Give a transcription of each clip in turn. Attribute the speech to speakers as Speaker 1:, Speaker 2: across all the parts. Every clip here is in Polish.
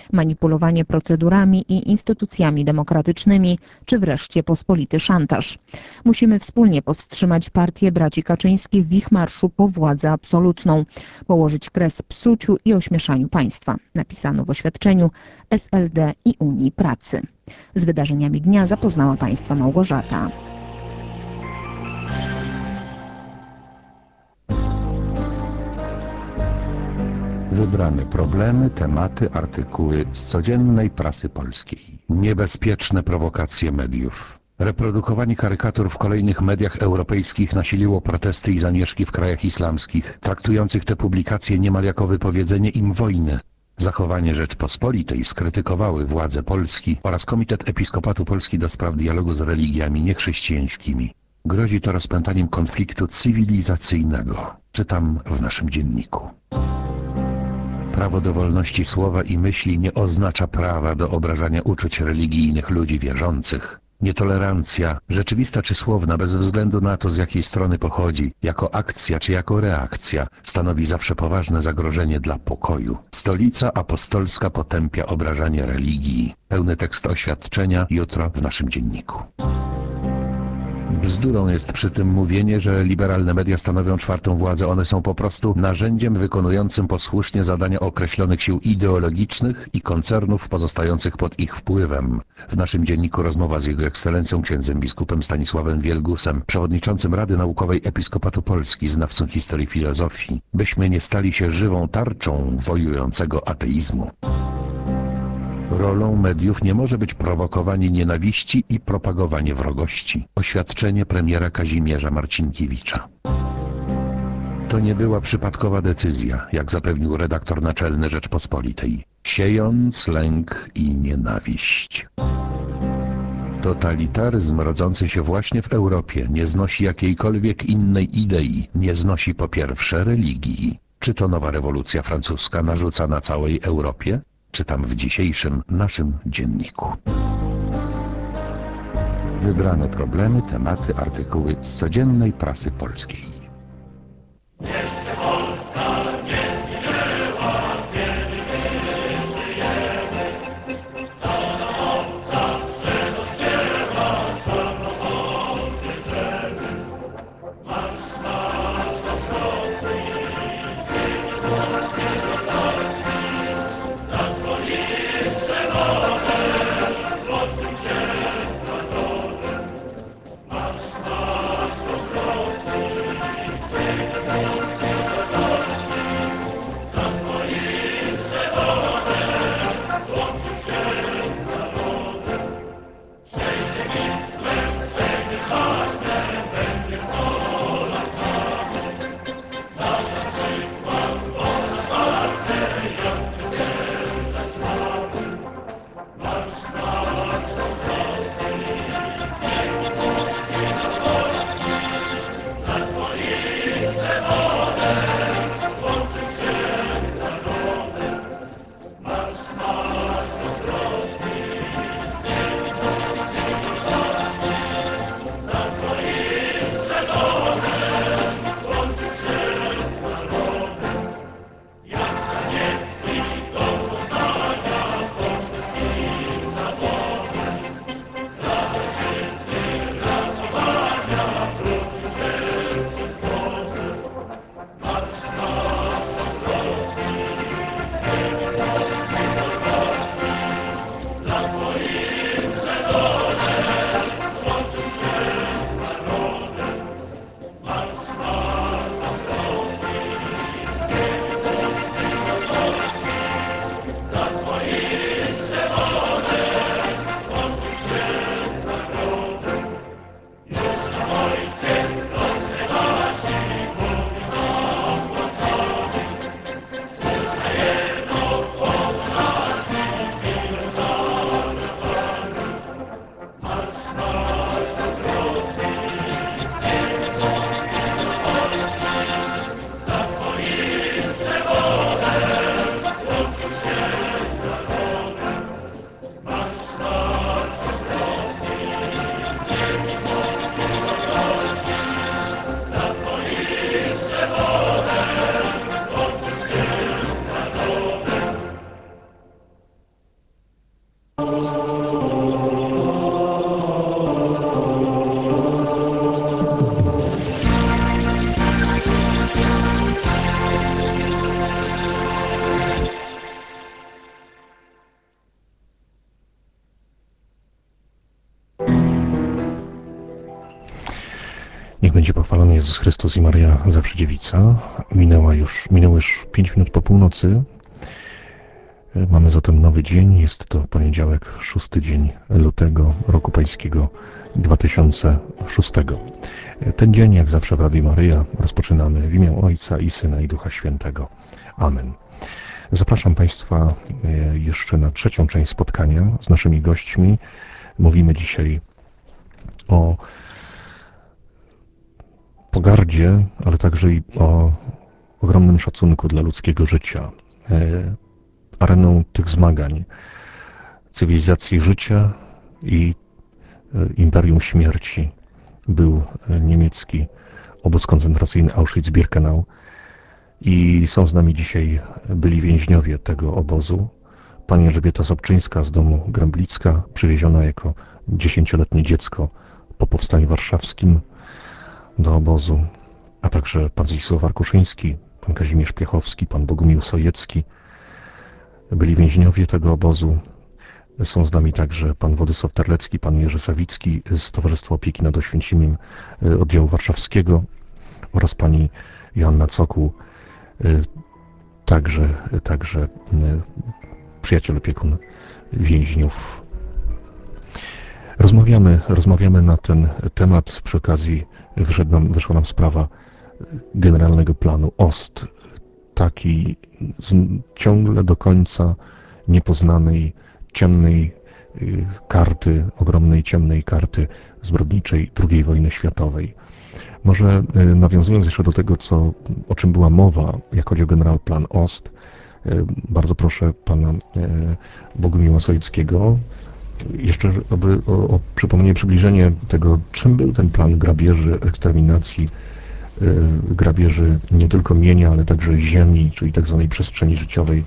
Speaker 1: manipulowanie procedurami i instytucjami demokratycznymi, czy wreszcie pospolity szantaż. Musimy wspólnie powstrzymać partię braci Kaczyńskich w ich marszu po władzę absolutną, położyć kres psuciu i ośmieszaniu państwa, napisano w oświadczeniu SLD i Unii Pracy. Z wydarzeniami dnia zapoznała Państwa Małgorzata.
Speaker 2: Wybrane problemy, tematy, artykuły z codziennej prasy polskiej. Niebezpieczne prowokacje mediów. Reprodukowanie karykatur w kolejnych mediach europejskich nasiliło protesty i zamieszki w krajach islamskich, traktujących te publikacje niemal jako wypowiedzenie im wojny. Zachowanie Rzeczpospolitej skrytykowały władze Polski oraz Komitet Episkopatu Polski do spraw dialogu z religiami niechrześcijańskimi. Grozi to rozpętaniem konfliktu cywilizacyjnego. Czytam w naszym dzienniku. Prawo do wolności słowa i myśli nie oznacza prawa do obrażania uczuć religijnych ludzi wierzących. Nietolerancja, rzeczywista czy słowna, bez względu na to, z jakiej strony pochodzi, jako akcja czy jako reakcja, stanowi zawsze poważne zagrożenie dla pokoju. Stolica Apostolska potępia obrażanie religii. Pełny tekst oświadczenia jutro w naszym dzienniku. Bzdurą jest przy tym mówienie, że liberalne media stanowią czwartą władzę. One są po prostu narzędziem wykonującym posłusznie zadania określonych sił ideologicznych i koncernów pozostających pod ich wpływem. W naszym dzienniku rozmowa z Jego Ekscelencją księdzem biskupem Stanisławem Wielgusem, przewodniczącym Rady Naukowej Episkopatu Polski, znawcą historii filozofii, byśmy nie stali się żywą tarczą wojującego ateizmu. Rolą mediów nie może być prowokowanie nienawiści i propagowanie wrogości. Oświadczenie premiera Kazimierza Marcinkiewicza. To nie była przypadkowa decyzja, jak zapewnił redaktor naczelny Rzeczpospolitej, siejąc lęk i nienawiść. Totalitaryzm rodzący się właśnie w Europie nie znosi jakiejkolwiek innej idei, nie znosi po pierwsze religii. Czy to nowa rewolucja francuska narzucana całej Europie? Czytam w dzisiejszym naszym dzienniku. Wybrane problemy, tematy, artykuły z codziennej prasy polskiej. Niech będzie pochwalony Jezus Chrystus i Maria Zawsze Dziewica. Minęło już 5 minut po północy. Mamy zatem nowy dzień. Jest to poniedziałek, 6 dzień lutego roku pańskiego 2006. Ten dzień, jak zawsze w Radiu Maryja, rozpoczynamy w imię Ojca i Syna i Ducha Świętego. Amen. Zapraszam Państwa jeszcze na trzecią część spotkania z naszymi gośćmi. Mówimy dzisiaj o pogardzie, ale także i o ogromnym szacunku dla ludzkiego życia. Areną tych zmagań cywilizacji życia i imperium śmierci był niemiecki obóz koncentracyjny Auschwitz-Birkenau i są z nami dzisiaj byli więźniowie tego obozu. Pani Elżbieta Sobczyńska z domu Gręblicka, przywieziona jako 10-letnie dziecko po powstaniu warszawskim do obozu, a także pan Zdzisław Arkuszyński, pan Kazimierz Piechowski, pan Bogumił Sojecki. Byli więźniowie tego obozu. Są z nami także pan Władysław Terlecki, pan Jerzy Sawicki z Towarzystwa Opieki nad Oświęcimiem Oddziału Warszawskiego oraz pani Joanna Cokół, także przyjaciel opiekun więźniów. Rozmawiamy na ten temat. Przy okazji wyszła nam sprawa generalnego planu OST, takiej ciągle do końca niepoznanej, ciemnej karty, ogromnej ciemnej karty zbrodniczej II wojny światowej. Może nawiązując jeszcze do tego, o czym była mowa, jak chodzi o generalny plan OST, bardzo proszę pana Bogumiła Sojeckiego jeszcze o przypomnienie, przybliżenie tego, czym był ten plan grabieży, eksterminacji, grabieży nie tylko mienia, ale także ziemi, czyli tak zwanej przestrzeni życiowej.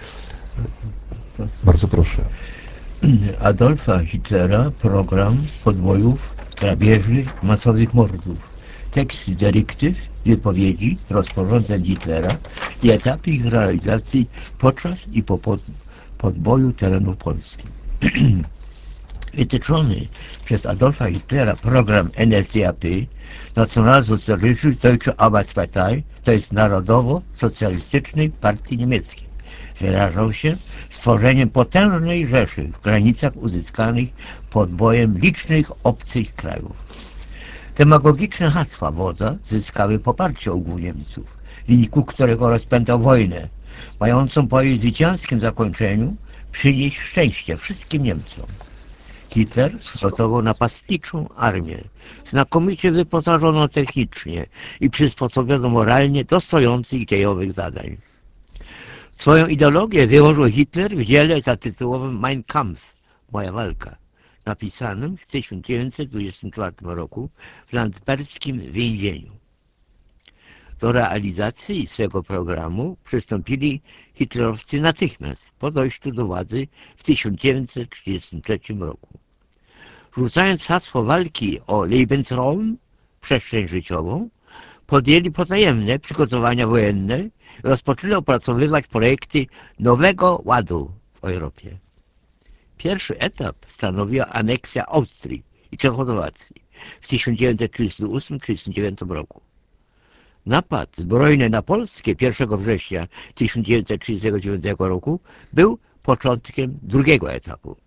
Speaker 2: Bardzo proszę.
Speaker 3: Adolfa Hitlera program podbojów, grabieży, masowych mordów. Teksty dyrektyw, wypowiedzi, rozporządzeń Hitlera i etapy ich realizacji podczas i po podboju terenów Polski. Wytyczony przez Adolfa Hitlera program NSDAP, Nationalsozialistische Deutsche Arbeitspartei, to jest Narodowo-Socjalistycznej Partii Niemieckiej, wyrażał się stworzeniem potężnej rzeszy w granicach uzyskanych podbojem licznych obcych krajów. Demagogiczne hasła wodza zyskały poparcie ogółu Niemców, w wyniku którego rozpętał wojnę, mającą po jej zwycięskim zakończeniu przynieść szczęście wszystkim Niemcom. Hitler przygotował napastniczą armię, znakomicie wyposażoną technicznie i przysposobioną moralnie do stojących dziejowych zadań. Swoją ideologię wyłożył Hitler w dziele zatytułowym Mein Kampf, Moja walka, napisanym w 1924 roku w landsbergskim więzieniu. Do realizacji swego programu przystąpili hitlerowcy natychmiast po dojściu do władzy w 1933 roku. Rzucając hasło walki o Lebensraum, przestrzeń życiową, podjęli potajemne przygotowania wojenne i rozpoczęli opracowywać projekty nowego ładu w Europie. Pierwszy etap stanowiła aneksja Austrii i Czechosłowacji w 1938-1939 roku. Napad zbrojny na Polskę 1 września 1939 roku był początkiem drugiego etapu.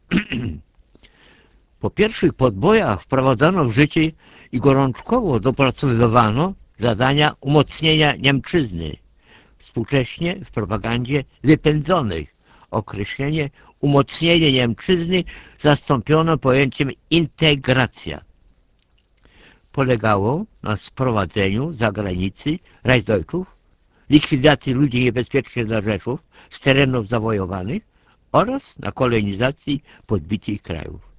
Speaker 3: Po pierwszych podbojach wprowadzano w życie i gorączkowo dopracowywano zadania umocnienia Niemczyzny. Współcześnie w propagandzie wypędzonych określenie umocnienie Niemczyzny zastąpiono pojęciem integracja. Polegało na sprowadzeniu z zagranicy Reichsdeutschów, likwidacji ludzi niebezpiecznych dla Rzeszów z terenów zawojowanych oraz na kolonizacji podbitych krajów.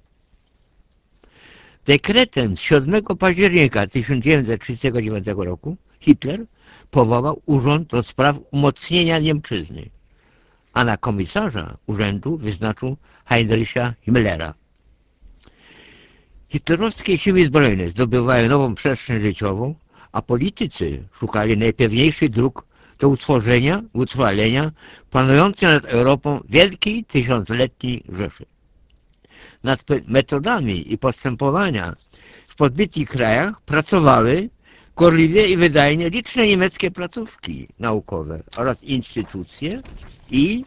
Speaker 3: Dekretem z 7 października 1939 roku Hitler powołał Urząd do Spraw Umocnienia Niemczyzny, a na komisarza urzędu wyznaczył Heinricha Himmlera. Hitlerowskie siły zbrojne zdobywały nową przestrzeń życiową, a politycy szukali najpewniejszych dróg do utworzenia, utrwalenia panującej nad Europą wielkiej tysiącletniej Rzeszy. Nad metodami i postępowania w podbitych krajach pracowały gorliwie i wydajnie liczne niemieckie placówki naukowe oraz instytucje i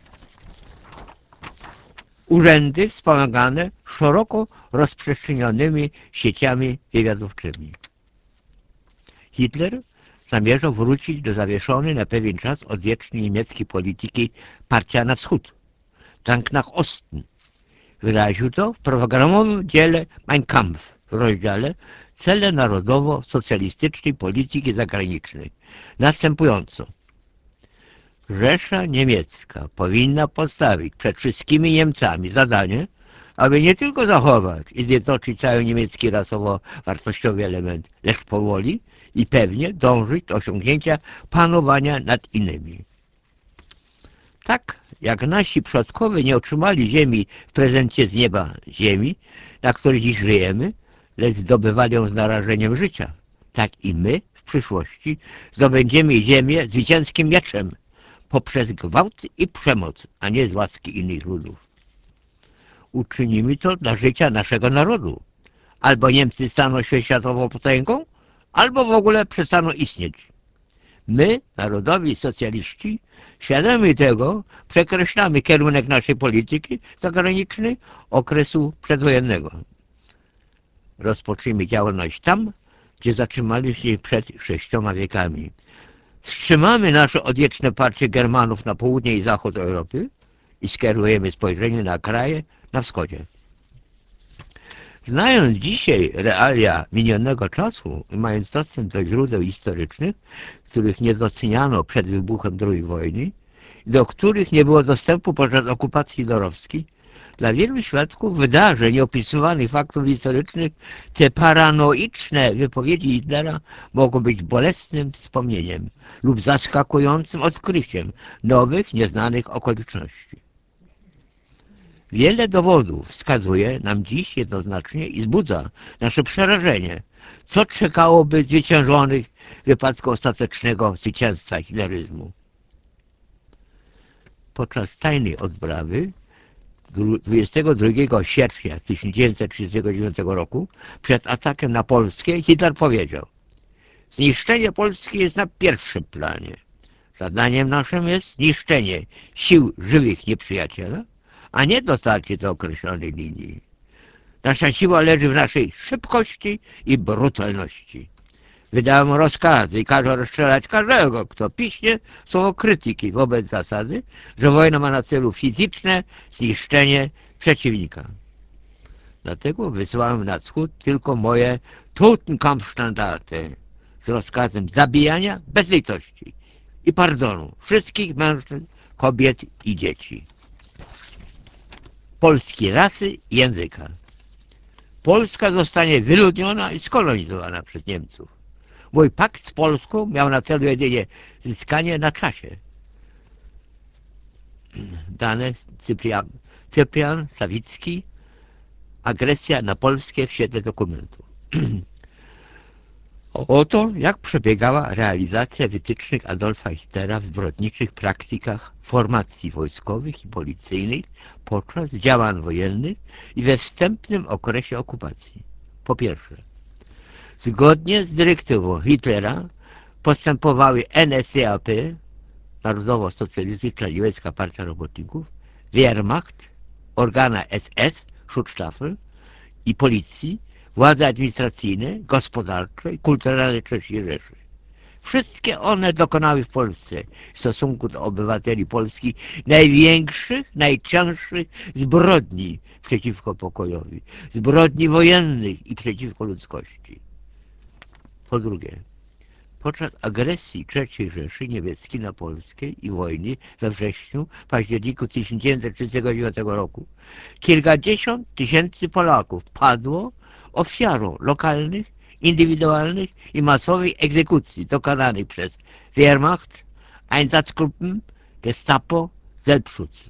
Speaker 3: urzędy wspomagane szeroko rozprzestrzenionymi sieciami wywiadowczymi. Hitler zamierzał wrócić do zawieszonej na pewien czas odwiecznej niemieckiej polityki partia na wschód, Dank nach Osten. Wyraził to w programowym dziele Mein Kampf w rozdziale Cele narodowo-socjalistycznej polityki zagranicznej następująco. Rzesza Niemiecka powinna postawić przed wszystkimi Niemcami zadanie, aby nie tylko zachować i zjednoczyć cały niemiecki rasowo-wartościowy element, lecz powoli i pewnie dążyć do osiągnięcia panowania nad innymi. Tak jak nasi przodkowie nie otrzymali ziemi w prezencie z nieba ziemi, na której dziś żyjemy, lecz zdobywali ją z narażeniem życia, tak i my w przyszłości zdobędziemy ziemię zwycięskim mieczem poprzez gwałt i przemoc, a nie z łaski innych ludów. Uczynimy to dla życia naszego narodu. Albo Niemcy staną się światową potęgą, albo w ogóle przestaną istnieć. My, narodowi socjaliści, świadomi tego, przekreślamy kierunek naszej polityki zagranicznej okresu przedwojennego. Rozpoczniemy działalność tam, gdzie zatrzymaliśmy się przed 6 wiekami. Wstrzymamy nasze odwieczne parcie Germanów na południe i zachód Europy i skierujemy spojrzenie na kraje na wschodzie. Znając dzisiaj realia minionego czasu i mając dostęp do źródeł historycznych, których nie doceniano przed wybuchem II wojny i do których nie było dostępu podczas okupacji hitlerowskiej, dla wielu świadków wydarzeń i opisywanych faktów historycznych te paranoiczne wypowiedzi Hitlera mogą być bolesnym wspomnieniem lub zaskakującym odkryciem nowych, nieznanych okoliczności. Wiele dowodów wskazuje nam dziś jednoznacznie i wzbudza nasze przerażenie, co czekałoby zwyciężonych w wypadku ostatecznego zwycięstwa hitleryzmu. Podczas tajnej odprawy 22 sierpnia 1939 roku przed atakiem na Polskę Hitler powiedział: zniszczenie Polski jest na pierwszym planie. Zadaniem naszym jest zniszczenie sił żywych nieprzyjaciela, a nie dotarcie do określonej linii. Nasza siła leży w naszej szybkości i brutalności. Wydałem rozkazy i każę rozstrzelać każdego, kto piśnie słowo krytyki wobec zasady, że wojna ma na celu fizyczne zniszczenie przeciwnika. Dlatego wysłałem na wschód tylko moje Totenkampfstandardy z rozkazem zabijania bez litości i pardonu wszystkich mężczyzn, kobiet i dzieci. Polskiej rasy i języka. Polska zostanie wyludniona i skolonizowana przez Niemców. Mój pakt z Polską miał na celu jedynie zyskanie na czasie. Dane Cyprian Sawicki, agresja na Polskę w świetle dokumentu. Oto jak przebiegała realizacja wytycznych Adolfa Hitlera w zbrodniczych praktykach formacji wojskowych i policyjnych podczas działań wojennych i we wstępnym okresie okupacji. Po pierwsze, zgodnie z dyrektywą Hitlera postępowały NSDAP, Narodowo-Socjalistyczna Niemiecka Partia Robotników, Wehrmacht, organa SS, Schutzstaffel i policji, władze administracyjne, gospodarcze i kulturalne III Rzeszy. Wszystkie one dokonały w Polsce w stosunku do obywateli Polski największych, najcięższych zbrodni przeciwko pokojowi, zbrodni wojennych i przeciwko ludzkości. Po drugie, podczas agresji III Rzeszy Niemieckiej na Polskę i wojny we wrześniu, październiku 1939 roku kilkadziesiąt tysięcy Polaków padło ofiarą lokalnych, indywidualnych i masowych egzekucji dokonanych przez Wehrmacht, Einsatzgruppen, Gestapo, Selbstschutz.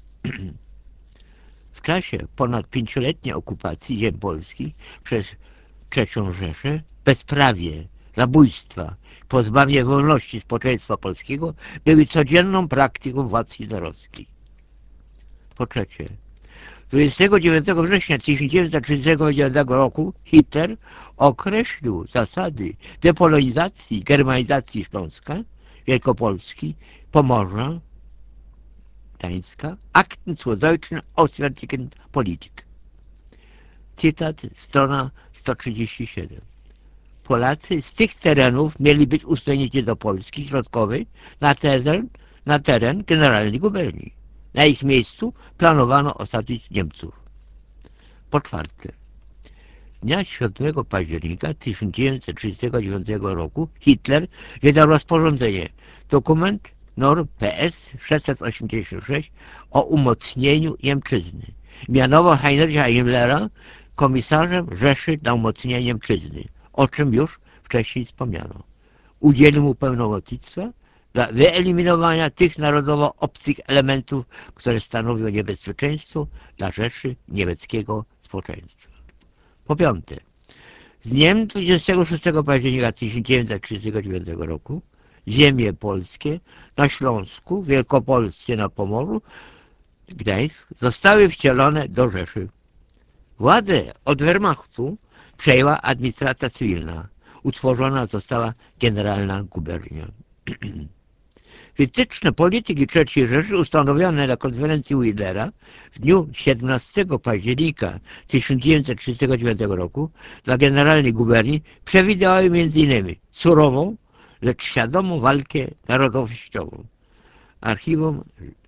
Speaker 3: W czasie ponad 5-letniej okupacji ziem polskich przez III Rzeszę bezprawie, zabójstwa, pozbawienie wolności społeczeństwa polskiego były codzienną praktyką władz hitlerowskich. Po trzecie, 29 września 1939 roku Hitler określił zasady depolonizacji, germanizacji Śląska, Wielkopolski, Pomorza, Gdańska, Akten zur deutschen auswärtigen Politik. Cytat, strona 137. Polacy z tych terenów mieli być usunięci do Polski Środkowej na teren Generalnej Guberni. Na ich miejscu planowano osadzić Niemców. Po czwarte, dnia 7 października 1939 roku Hitler wydał rozporządzenie, dokument NOR PS 686 o umocnieniu Niemczyzny. Mianował Heinricha Himmlera komisarzem Rzeszy na umocnienie Niemczyzny, o czym już wcześniej wspomniano. Udzielił mu pełnomocnictwa dla wyeliminowania tych narodowo obcych elementów, które stanowią niebezpieczeństwo dla Rzeszy niemieckiego społeczeństwa. Po piąte, z dniem 26 października 1939 roku ziemie polskie na Śląsku, Wielkopolsce na Pomorzu, Gdańsk zostały wcielone do Rzeszy. Władzę od Wehrmachtu przejęła administracja cywilna. Utworzona została Generalna Gubernia. Wytyczne polityki III Rzeszy ustanowione na konferencji Widera w dniu 17 października 1939 roku dla Generalnej Guberni przewidywały m.in. surową, lecz świadomą walkę narodowościową. Archiwum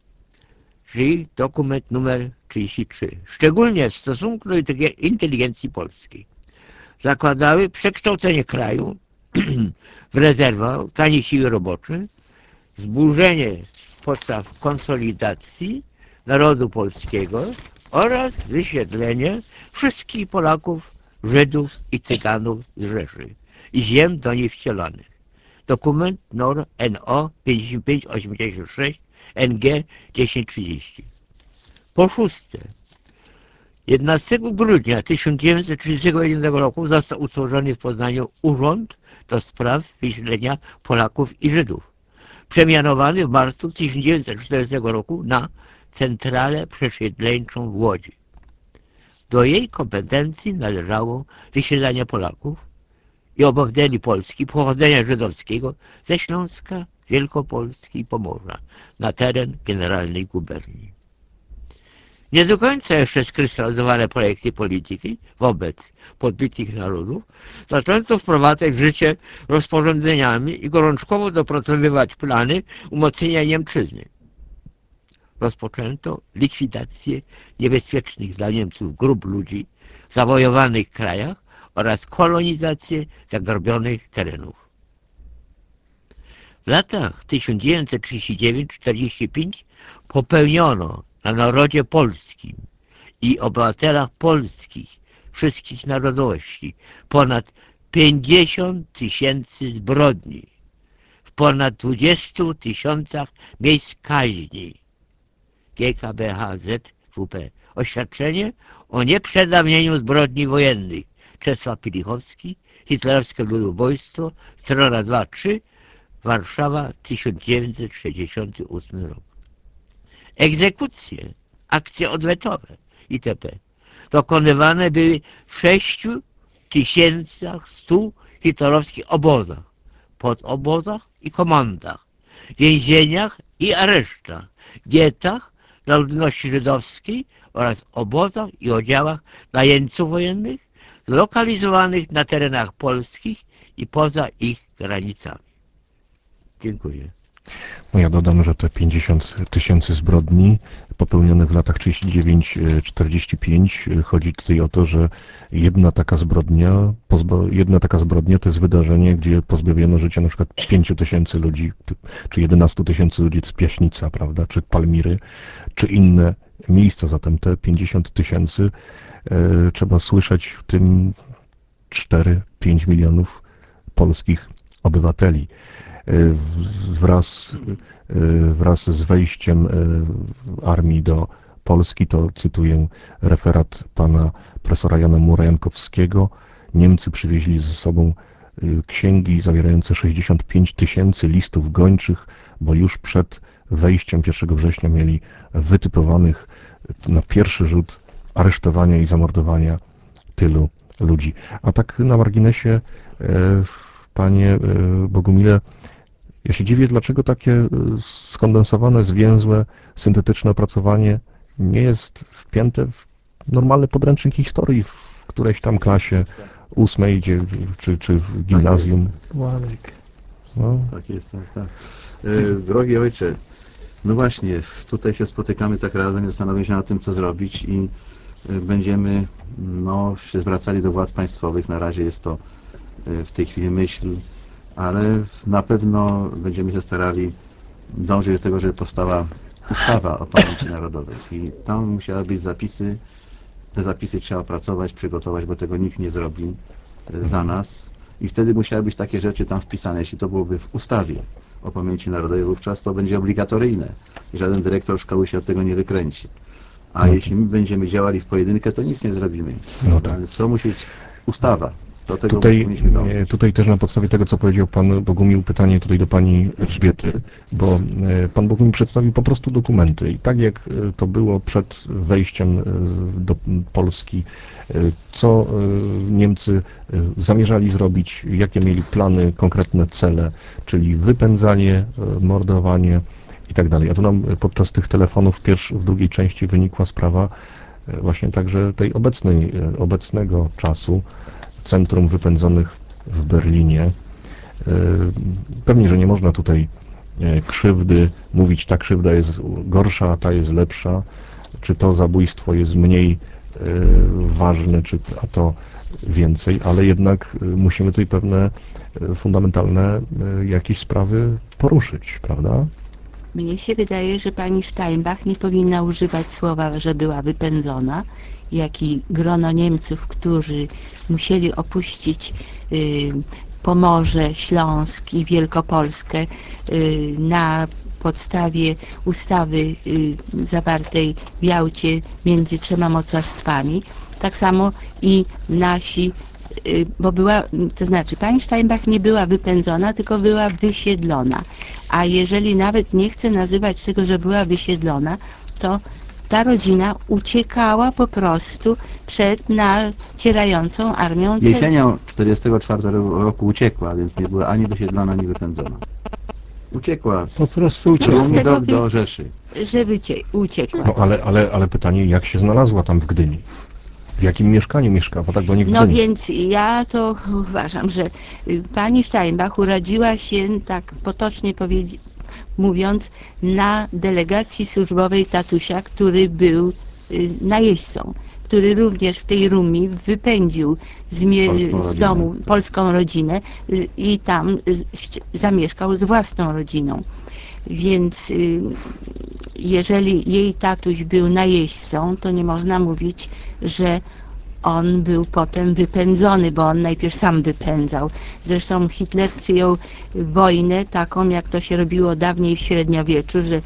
Speaker 3: Żyj, dokument numer 33. Szczególnie w stosunku do inteligencji polskiej. Zakładały przekształcenie kraju w rezerwę taniej siły roboczej, zburzenie podstaw konsolidacji narodu polskiego oraz wysiedlenie wszystkich Polaków, Żydów i Cyganów z Rzeszy i ziem do niej wcielonych. Dokument NOR NO 5586 NG 1030. Po szóste, 11 grudnia 1931 roku został utworzony w Poznaniu Urząd do Spraw Wysiedlenia Polaków i Żydów, przemianowany w marcu 1940 roku na Centralę Przesiedleńczą w Łodzi. Do jej kompetencji należało wysiedlanie Polaków i obywateli Polski pochodzenia żydowskiego ze Śląska, Wielkopolski i Pomorza na teren Generalnej Guberni. Nie do końca jeszcze skrystalizowane projekty polityki wobec podbitych narodów zaczęto wprowadzać w życie rozporządzeniami i gorączkowo dopracowywać plany umocnienia Niemczyzny. Rozpoczęto likwidację niebezpiecznych dla Niemców grup ludzi w zawojowanych krajach oraz kolonizację zagrobionych terenów. W latach 1939-1945 popełniono na narodzie polskim i obywatelach polskich wszystkich narodowości ponad 50 000 zbrodni w ponad 20 000 miejsc kaźni. GKBHZ-WP. Oświadczenie o nieprzedawnieniu zbrodni wojennych. Czesław Pilichowski, Hitlerowskie ludobójstwo, strona 2-3, Warszawa, 1968 rok. Egzekucje, akcje odwetowe itp. dokonywane były w 6100 hitlerowskich obozach, podobozach i komandach, więzieniach i aresztach, getach dla ludności żydowskiej oraz obozach i oddziałach najeńców wojennych zlokalizowanych na terenach polskich i poza ich granicami. Dziękuję.
Speaker 2: No ja dodam, że te 50 000 zbrodni popełnionych w latach 39-45, chodzi tutaj o to, że jedna taka zbrodnia to jest wydarzenie, gdzie pozbawiono życia na przykład 5 000 ludzi, czy 11 000 ludzi z Piaśnica, prawda, czy Palmiry, czy inne miejsca. Zatem te 50 000 trzeba słyszeć w tym 4-5 milionów polskich obywateli. Wraz z wejściem armii do Polski, to cytuję referat pana profesora Jana Murajankowskiego, Niemcy przywieźli ze sobą księgi zawierające 65 000 listów gończych, bo już przed wejściem 1 września mieli wytypowanych na pierwszy rzut
Speaker 4: aresztowania i zamordowania tylu ludzi. A tak na marginesie, panie Bogumile, ja się dziwię, dlaczego takie skondensowane, zwięzłe, syntetyczne opracowanie nie jest wpięte w normalny podręcznik historii w którejś tam klasie 8 czy w gimnazjum.
Speaker 5: Łanek.
Speaker 4: No.
Speaker 5: Tak jest, tak, tak. Drogi ojcze, no właśnie, tutaj się spotykamy tak razem, zastanawiamy się nad tym, co zrobić i będziemy się zwracali do władz państwowych. Na razie jest to w tej chwili myśl, ale na pewno będziemy się starali dążyć do tego, żeby powstała ustawa o pamięci narodowej i tam musiały być zapisy. Te zapisy trzeba opracować, przygotować, bo tego nikt nie zrobi za nas. I wtedy musiały być takie rzeczy tam wpisane. Jeśli to byłoby w ustawie o pamięci narodowej, wówczas to będzie obligatoryjne. I żaden dyrektor szkoły się od tego nie wykręci. A jeśli my będziemy działali w pojedynkę, to nic nie zrobimy.
Speaker 4: No tak.
Speaker 5: Więc to musi być ustawa. Do tego
Speaker 4: Tutaj,
Speaker 5: powinniśmy dążyć.
Speaker 4: tutaj też na podstawie tego, co powiedział pan Bogumił, pytanie tutaj do pani Elżbiety, bo pan Bogumił przedstawił po prostu dokumenty i tak jak to było przed wejściem do Polski, co Niemcy zamierzali zrobić, jakie mieli plany, konkretne cele, czyli wypędzanie, mordowanie i tak dalej. A tu nam podczas tych telefonów w drugiej części wynikła sprawa właśnie także tej obecnego czasu, centrum wypędzonych w Berlinie. Pewnie, że nie można tutaj krzywdy mówić, ta krzywda jest gorsza, a ta jest lepsza, czy to zabójstwo jest mniej ważne, a to więcej, ale jednak musimy tutaj pewne fundamentalne jakieś sprawy poruszyć, prawda?
Speaker 6: Mnie się wydaje, że pani Steinbach nie powinna używać słowa, że była wypędzona, jak i grono Niemców, którzy musieli opuścić Pomorze, Śląsk i Wielkopolskę na podstawie ustawy zawartej w Jałcie między trzema mocarstwami. Tak samo i nasi, bo to znaczy pani Steinbach nie była wypędzona, tylko była wysiedlona. A jeżeli nawet nie chce nazywać tego, że była wysiedlona, to ta rodzina uciekała po prostu przed nacierającą armią.
Speaker 5: Jesienią 1944 roku uciekła, więc nie była ani wysiedlona, ani wypędzona. Uciekła
Speaker 3: Po prostu
Speaker 5: Rumii do Rzeszy.
Speaker 6: Że uciekła.
Speaker 4: No ale pytanie, jak się znalazła tam w Gdyni? W jakim mieszkaniu mieszkała, tak, bo nie w
Speaker 6: No
Speaker 4: Gdyni.
Speaker 6: więc ja to uważam, że pani Steinbach urodziła się, tak potocznie mówiąc, na delegacji służbowej tatusia, który był najeźdźcą, który również w tej Rumii wypędził z domu polską rodzinę i tam zamieszkał z własną rodziną. Więc jeżeli jej tatuś był najeźdźcą, to nie można mówić, że on był potem wypędzony, bo on najpierw sam wypędzał. Zresztą Hitler przyjął wojnę taką, jak to się robiło dawniej w średniowieczu, że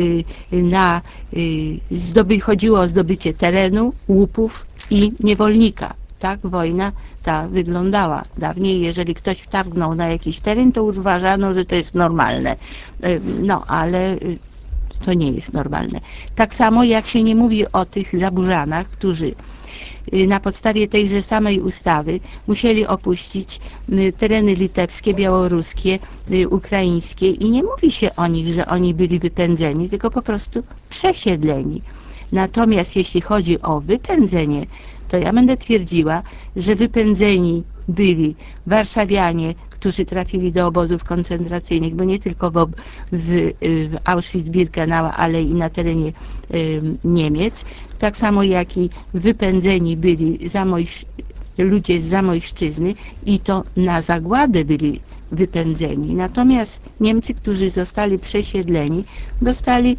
Speaker 6: chodziło o zdobycie terenu, łupów i niewolnika. Tak wojna ta wyglądała. Dawniej, jeżeli ktoś wtargnął na jakiś teren, to uważano, że to jest normalne. No, ale to nie jest normalne. Tak samo jak się nie mówi o tych zaburzanach, którzy na podstawie tejże samej ustawy musieli opuścić tereny litewskie, białoruskie, ukraińskie i nie mówi się o nich, że oni byli wypędzeni, tylko po prostu przesiedleni. Natomiast jeśli chodzi o wypędzenie, to ja będę twierdziła, że wypędzeni byli warszawianie, którzy trafili do obozów koncentracyjnych, bo nie tylko w Auschwitz-Birkenau, ale i na terenie Niemiec. Tak samo jak i wypędzeni byli ludzie z Zamojszczyzny i to na zagładę byli wypędzeni. Natomiast Niemcy, którzy zostali przesiedleni, dostali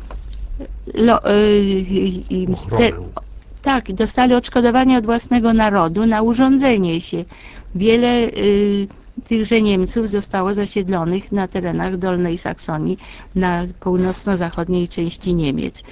Speaker 6: dostali odszkodowanie od własnego narodu na urządzenie się. Wiele tychże Niemców zostało zasiedlonych na terenach Dolnej Saksonii, na północno-zachodniej części Niemiec.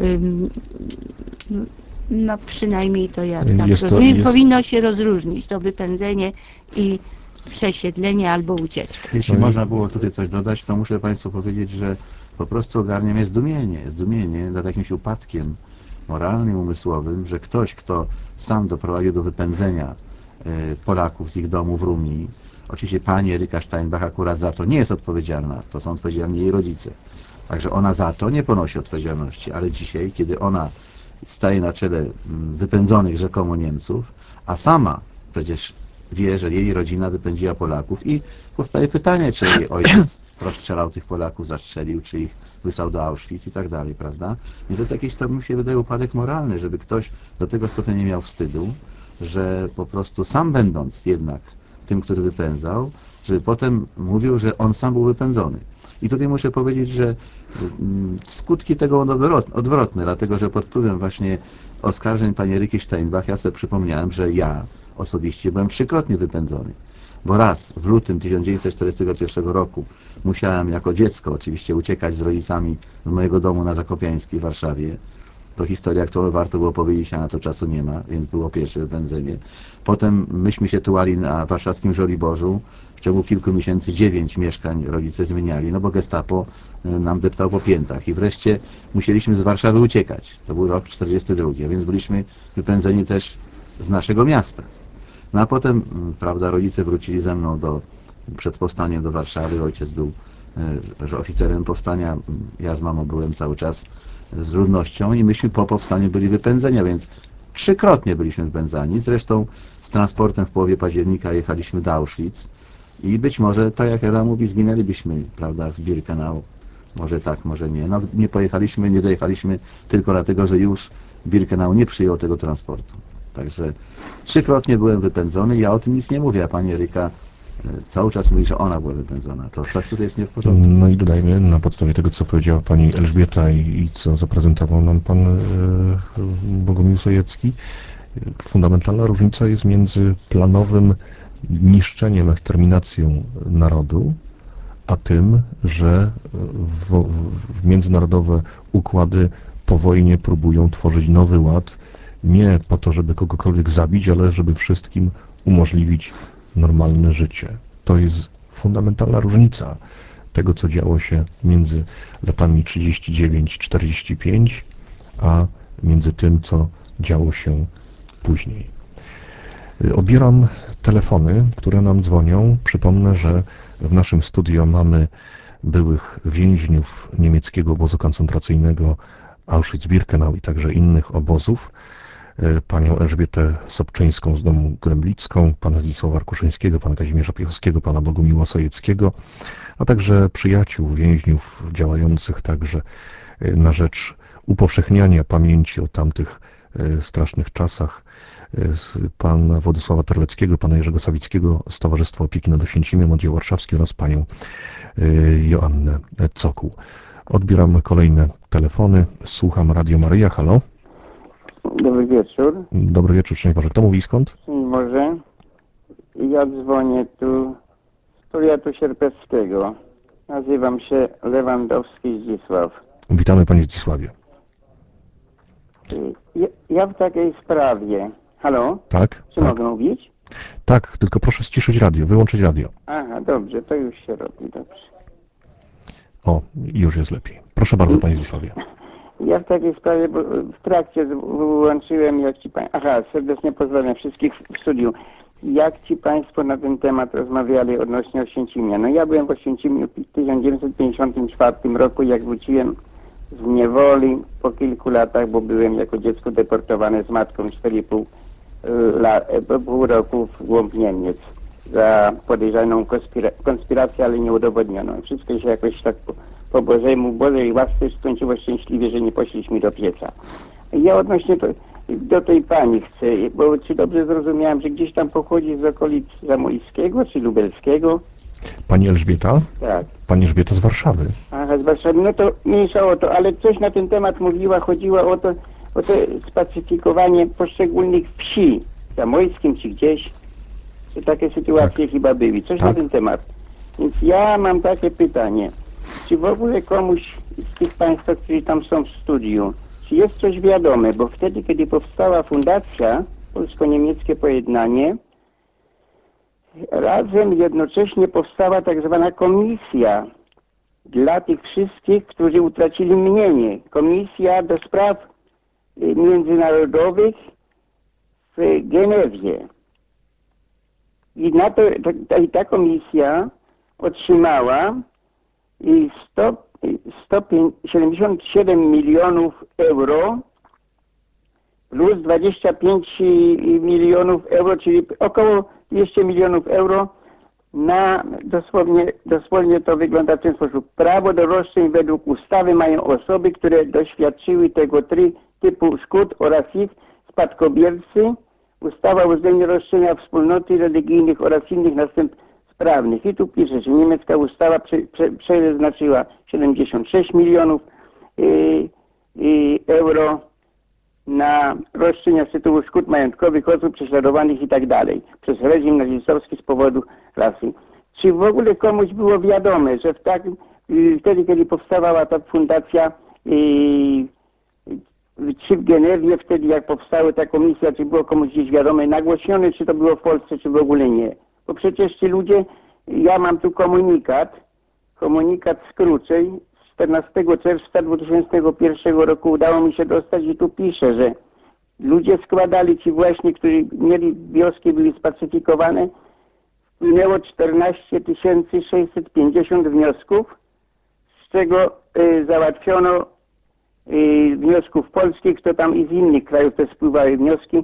Speaker 6: No przynajmniej to ja tak rozumiem. Powinno się rozróżnić to wypędzenie i przesiedlenie albo ucieczka.
Speaker 5: Jeśli można było tutaj coś dodać, to muszę Państwu powiedzieć, że po prostu ogarnia mnie zdumienie nad jakimś upadkiem moralnym, umysłowym, że ktoś, kto sam doprowadził do wypędzenia Polaków z ich domu w Rumii, oczywiście pani Eryka Steinbach akurat za to nie jest odpowiedzialna, to są odpowiedzialni jej rodzice. Także ona za to nie ponosi odpowiedzialności, ale dzisiaj, kiedy ona staje na czele wypędzonych rzekomo Niemców, a sama przecież wie, że jej rodzina wypędziła Polaków i powstaje pytanie, czy jej ojciec rozstrzelał tych Polaków, zastrzelił, czy ich wysłał do Auschwitz i tak dalej, prawda? Więc to jest jakiś, to mi się wydaje, upadek moralny, żeby ktoś do tego stopnia nie miał wstydu, że po prostu sam będąc jednak tym, który wypędzał, żeby potem mówił, że on sam był wypędzony. I tutaj muszę powiedzieć, że skutki tego będą odwrotne, dlatego że pod wpływem właśnie oskarżeń pani Eryki Steinbach ja sobie przypomniałem, że ja osobiście byłem 3-krotnie wypędzony. Bo raz w lutym 1941 roku musiałem jako dziecko oczywiście uciekać z rodzicami z mojego domu na Zakopiańskiej w Warszawie. To historia, którą warto było powiedzieć, a na to czasu nie ma, więc było pierwsze wypędzenie. Potem myśmy się tułali na warszawskim Żoliborzu. W ciągu kilku miesięcy 9 mieszkań rodzice zmieniali, no bo gestapo nam deptał po piętach. I wreszcie musieliśmy z Warszawy uciekać. To był rok 1942, więc byliśmy wypędzeni też z naszego miasta. No a potem, prawda, rodzice wrócili ze mną przed powstaniem do Warszawy. Ojciec był że oficerem powstania, ja z mamą byłem cały czas z ludnością i myśmy po powstaniu byli wypędzeni, więc 3-krotnie byliśmy wypędzani. Zresztą z transportem w połowie października jechaliśmy do Auschwitz i być może, tak jak Ela mówi, zginęlibyśmy, prawda, w Birkenau. Może tak, może nie. No nie pojechaliśmy, nie dojechaliśmy tylko dlatego, że już Birkenau nie przyjął tego transportu. Także 3-krotnie byłem wypędzony, ja o tym nic nie mówię, a pani Eryka cały czas mówi, że ona była wypędzona. To coś tutaj jest nie w porządku.
Speaker 4: No i dodajmy, na podstawie tego, co powiedziała pani Elżbieta i co zaprezentował nam pan Bogumił Sojecki, fundamentalna różnica jest między planowym niszczeniem, eksterminacją narodu, a tym, że w międzynarodowe układy po wojnie próbują tworzyć nowy ład, nie po to, żeby kogokolwiek zabić, ale żeby wszystkim umożliwić normalne życie. To jest fundamentalna różnica tego, co działo się między latami 39-45, a między tym, co działo się później. Odbieram telefony, które nam dzwonią. Przypomnę, że w naszym studio mamy byłych więźniów niemieckiego obozu koncentracyjnego Auschwitz-Birkenau i także innych obozów. Panią Elżbietę Sobczyńską z domu Gremlicką, pana Zdzisława Arkuszyńskiego, pana Kazimierza Piechowskiego, pana Bogumiła Sojeckiego, a także przyjaciół więźniów działających także na rzecz upowszechniania pamięci o tamtych strasznych czasach, pana Władysława Terleckiego, pana Jerzego Sawickiego z Towarzystwa Opieki nad Oświęcimiem, Oddział Warszawski oraz panią Joannę Cokół. Odbieram kolejne telefony. Słucham Radio Maryja. Halo?
Speaker 7: Dobry wieczór.
Speaker 4: Dobry wieczór, szczęść Boże. Kto mówi skąd?
Speaker 7: Może ja dzwonię tu z powiatu sierpeckiego. Nazywam się Lewandowski Zdzisław.
Speaker 4: Witamy panie Zdzisławie.
Speaker 7: Ja w takiej sprawie. Halo?
Speaker 4: Tak?
Speaker 7: Czy
Speaker 4: Tak.
Speaker 7: mogę mówić?
Speaker 4: Tak, tylko proszę ściszyć radio, wyłączyć radio.
Speaker 7: Aha, dobrze, to już się robi, dobrze.
Speaker 4: O, już jest lepiej. Proszę bardzo panie Zdzisławie.
Speaker 7: Ja w takiej sprawie, bo w trakcie wyłączyłem, jak ci państwo... Aha, serdecznie pozdrawiam wszystkich w studiu. Jak ci państwo na ten temat rozmawiali odnośnie Oświęcimia? No ja byłem w Oświęcimiu w 1954 roku, jak wróciłem z niewoli po kilku latach, bo byłem jako dziecko deportowany z matką 4,5 roku w głąb Niemiec za podejrzaną konspirację, ale nieudowodnioną. Wszystko się jakoś tak po Bożej łasce skończyło szczęśliwie, że nie poszliśmy do pieca. Ja odnośnie do tej pani chcę, bo czy dobrze zrozumiałem, że gdzieś tam pochodzi z okolic Zamojskiego czy Lubelskiego?
Speaker 4: Pani Elżbieta?
Speaker 7: Tak.
Speaker 4: Pani Elżbieta z Warszawy.
Speaker 7: Aha, z Warszawy. No to mniejsza o to, ale coś na ten temat mówiła, chodziło o to spacyfikowanie poszczególnych wsi, w Zamojskim czy gdzieś, że takie sytuacje chyba były. Coś na ten temat. Więc ja mam takie pytanie. Czy w ogóle komuś z tych państwa, którzy tam są w studiu, czy jest coś wiadome? Bo wtedy, kiedy powstała fundacja Polsko-Niemieckie Pojednanie, razem jednocześnie powstała tak zwana komisja dla tych wszystkich, którzy utracili mnienie. Komisja do spraw międzynarodowych w Genewie. I na to ta komisja otrzymała 177 milionów euro plus 25 milionów euro, czyli około 200 milionów euro na dosłownie to wygląda w ten sposób. Prawo do roszczeń według ustawy mają osoby, które doświadczyły tego typu szkód oraz ich spadkobiercy. Ustawa uwzględnia roszczenia wspólnoty religijnych oraz innych następstw prawnych. I tu pisze, że niemiecka ustawa przeznaczyła 76 milionów euro na roszczenia z tytułu szkód majątkowych osób prześladowanych i tak dalej przez reżim nazistowski z powodu rasy. Czy w ogóle komuś było wiadome, że wtedy, kiedy powstawała ta fundacja czy w Genewie, wtedy jak powstała ta komisja, czy było komuś gdzieś wiadome, nagłośnione, czy to było w Polsce, czy w ogóle nie? Bo przecież ci ludzie, ja mam tu komunikat z Kruczej, 14 czerwca 2001 roku udało mi się dostać i tu pisze, że ludzie składali ci właśnie, którzy mieli wioski, byli spacyfikowane, wpłynęło 14 650 wniosków, z czego załatwiono wniosków polskich, to tam i z innych krajów też spływały wnioski,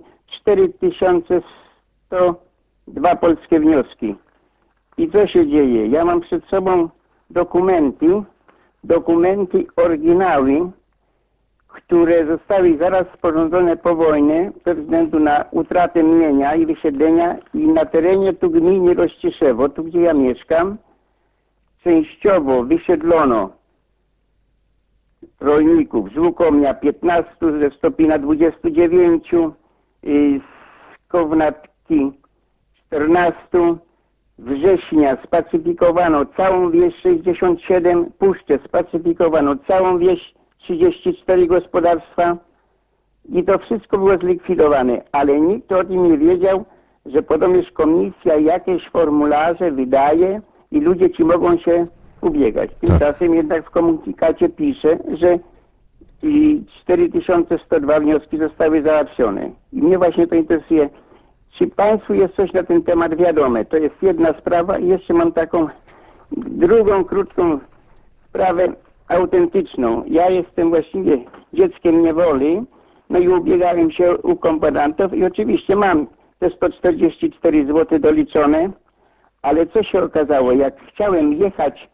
Speaker 7: 4102 polskie wnioski. I co się dzieje? Ja mam przed sobą dokumenty, oryginały, które zostały zaraz sporządzone po wojnie ze względu na utratę mienia i wysiedlenia i na terenie tu gminy Rościszewo, tu gdzie ja mieszkam, częściowo wysiedlono rolników z Łukomia 15, ze Stopina 29, z Kownatki 14, Września spacyfikowano całą wieś 67, Puszczę spacyfikowano całą wieś 34 gospodarstwa i to wszystko było zlikwidowane, ale nikt o tym nie wiedział, że podobnież komisja jakieś formularze wydaje i ludzie ci mogą się ubiegać. Tymczasem jednak w komunikacie pisze, że 4102 wnioski zostały załatwione. I mnie właśnie to interesuje, czy Państwu jest coś na ten temat wiadome? To jest jedna sprawa i jeszcze mam taką drugą, krótką sprawę autentyczną. Ja jestem właściwie dzieckiem niewoli, no i ubiegałem się u kombatantów i oczywiście mam te 144 zł doliczone, ale co się okazało, jak chciałem jechać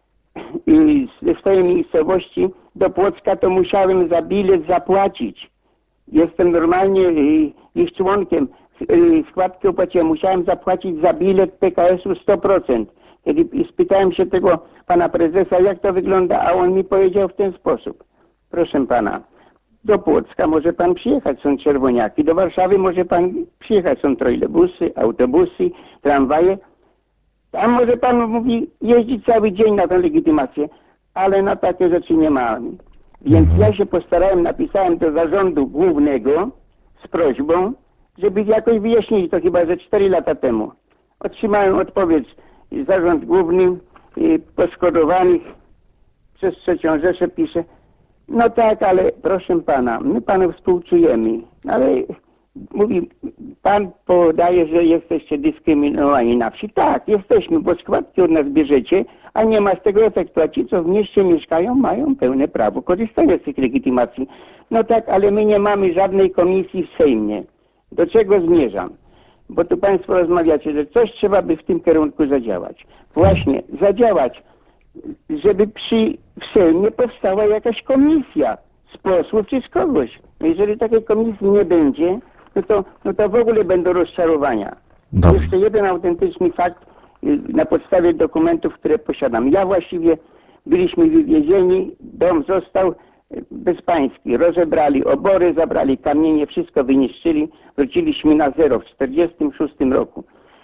Speaker 7: ze swojej miejscowości do Płocka, to musiałem za bilet zapłacić. Jestem normalnie ich członkiem, składki opłaciłem, musiałem zapłacić za bilet PKS-u 100%. Kiedy spytałem się tego pana prezesa, jak to wygląda, a on mi powiedział w ten sposób. Proszę pana, do Płocka może pan przyjechać, są czerwoniaki, do Warszawy może pan przyjechać, są trolejbusy, autobusy, tramwaje. Tam może pan, mówi, jeździć cały dzień na tę legitymację, ale na takie rzeczy nie ma. Więc ja się postarałem, napisałem do zarządu głównego z prośbą, żeby jakoś wyjaśnili, to chyba ze 4 lata temu. Otrzymałem odpowiedź, zarząd główny poszkodowanych przez III Rzeszę pisze, no tak, ale proszę pana, my panu współczujemy, ale mówi, pan podaje, że jesteście dyskryminowani na wsi. Tak, jesteśmy, bo składki od nas bierzecie, a nie ma z tego efektu. A ci, co w mieście mieszkają, mają pełne prawo korzystania z tych legitymacji. No tak, ale my nie mamy żadnej komisji w Sejmie. Do czego zmierzam? Bo tu państwo rozmawiacie, że coś trzeba by w tym kierunku zadziałać. Właśnie, zadziałać, żeby w Sejmie powstała jakaś komisja z posłów czy z kogoś. No jeżeli takiej komisji nie będzie, no to w ogóle będą rozczarowania.
Speaker 4: Dobrze.
Speaker 7: Jeszcze jeden autentyczny fakt na podstawie dokumentów, które posiadam. Ja właściwie byliśmy wywiezieni, dom został bezpański. Rozebrali obory, zabrali kamienie, wszystko wyniszczyli. Wróciliśmy na zero w 1946 roku.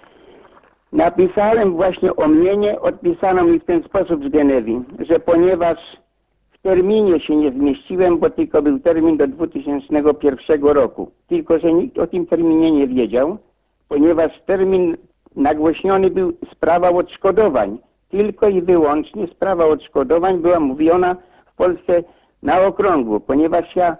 Speaker 7: Napisałem właśnie omnienie, odpisano mi w ten sposób z Genewy, że ponieważ w terminie się nie zmieściłem, bo tylko był termin do 2001 roku. Tylko że nikt o tym terminie nie wiedział, ponieważ termin nagłośniony był sprawa odszkodowań. Tylko i wyłącznie sprawa odszkodowań była mówiona w Polsce na okrągło, ponieważ ja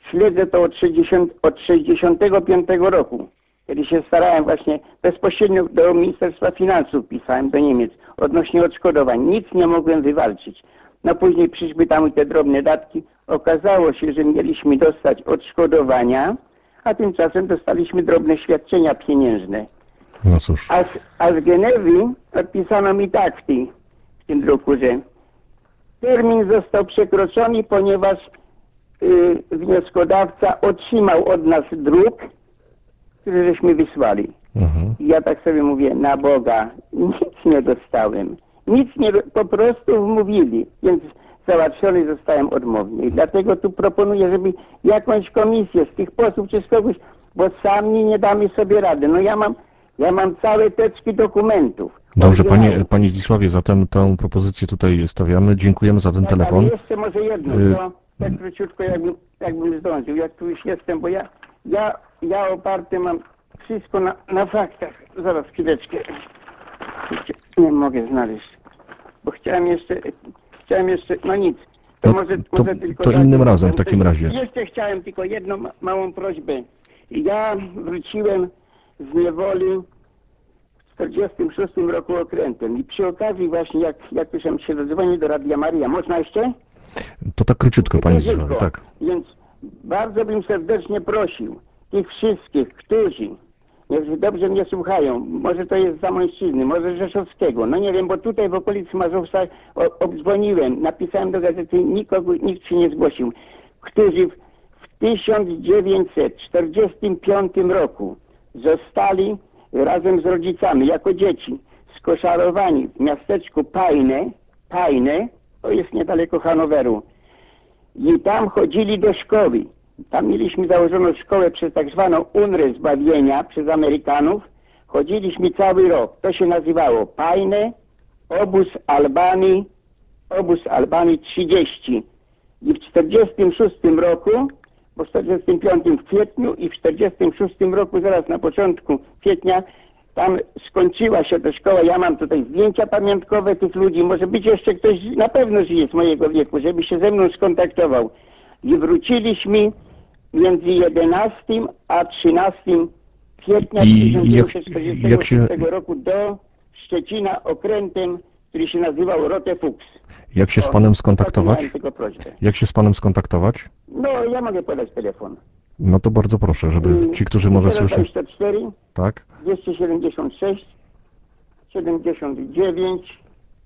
Speaker 7: śledzę to od 65 roku, kiedy się starałem właśnie bezpośrednio do Ministerstwa Finansów pisałem, do Niemiec, odnośnie odszkodowań. Nic nie mogłem wywalczyć. No później przyszły tam te drobne datki. Okazało się, że mieliśmy dostać odszkodowania, a tymczasem dostaliśmy drobne świadczenia pieniężne.
Speaker 4: No cóż.
Speaker 7: A z Genewy odpisano mi tak w tym druku, że termin został przekroczony, ponieważ wnioskodawca otrzymał od nas druk, który żeśmy wysłali. I ja tak sobie mówię, na Boga, nic nie dostałem. Nic nie, po prostu wmówili, więc załatwiony zostałem odmownie. I dlatego tu proponuję, żeby jakąś komisję z tych posłów czy z kogoś, bo sami nie damy sobie rady. No ja mam całe teczki dokumentów.
Speaker 4: Dobrze, panie Zdzisławie, zatem tę propozycję tutaj stawiamy. Dziękujemy za ten telefon.
Speaker 7: Ale jeszcze może jedno, to tak króciutko jakbym zdążył, jak tu już jestem, bo ja oparte mam wszystko na faktach. Zaraz, chwileczkę. Nie mogę znaleźć, bo chciałem jeszcze, no nic. Może tylko
Speaker 4: to innym razem w takim razie.
Speaker 7: Jeszcze chciałem tylko jedną małą prośbę. Ja wróciłem z niewoli w 46 roku okrętem i przy okazji właśnie jak już się zadzwonił do Radia Maria, można jeszcze?
Speaker 4: To tak króciutko, panie Zdzisławie, tak.
Speaker 7: Więc bardzo bym serdecznie prosił tych wszystkich, którzy niech dobrze mnie słuchają, może to jest Zamojszczyzny, może Rzeszowskiego, no nie wiem, bo tutaj w okolicy Mazowsza obdzwoniłem, napisałem do gazety, nikt się nie zgłosił, którzy w 1945 roku zostali razem z rodzicami, jako dzieci, skoszarowani w miasteczku Pajne, to jest niedaleko Hanoweru. I tam chodzili do szkoły. Tam mieliśmy założoną szkołę przez tak zwaną UNRWę zbawienia, przez Amerykanów. Chodziliśmy cały rok. To się nazywało Pajne, obóz Albanii 30. I w 46 roku, bo w 45 w kwietniu i w 46 roku, zaraz na początku kwietnia, tam skończyła się ta szkoła. Ja mam tutaj zdjęcia pamiątkowe tych ludzi. Może być jeszcze ktoś, na pewno żyje z mojego wieku, żeby się ze mną skontaktował. I wróciliśmy między 11 a 13 kwietnia 1946 roku do Szczecina okrętem, który się nazywał Rote Fuchs.
Speaker 4: Jak się z panem skontaktować? Jak się z panem skontaktować?
Speaker 7: No, ja mogę podać telefon.
Speaker 4: No to bardzo proszę, żeby ci, którzy może słyszą.
Speaker 7: 24,
Speaker 4: tak?
Speaker 7: 276, 79,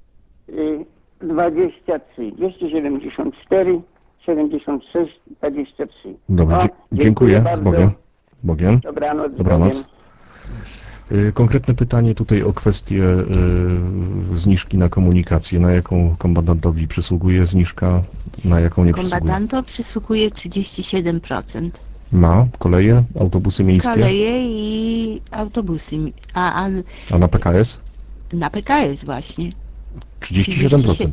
Speaker 7: 23, 274, 76, 23.
Speaker 4: Dobrze, dziękuję. Z Bogiem. Bogiem.
Speaker 7: Dobranoc.
Speaker 4: Dobranoc. Konkretne pytanie tutaj o kwestię zniżki na komunikację. Na jaką kombatantowi przysługuje zniżka, na jaką nie przysługuje?
Speaker 6: Kombatantom przysługuje 37%.
Speaker 4: Na koleje, autobusy miejskie?
Speaker 6: Koleje i autobusy. A
Speaker 4: na PKS?
Speaker 6: Na PKS właśnie.
Speaker 4: 37%.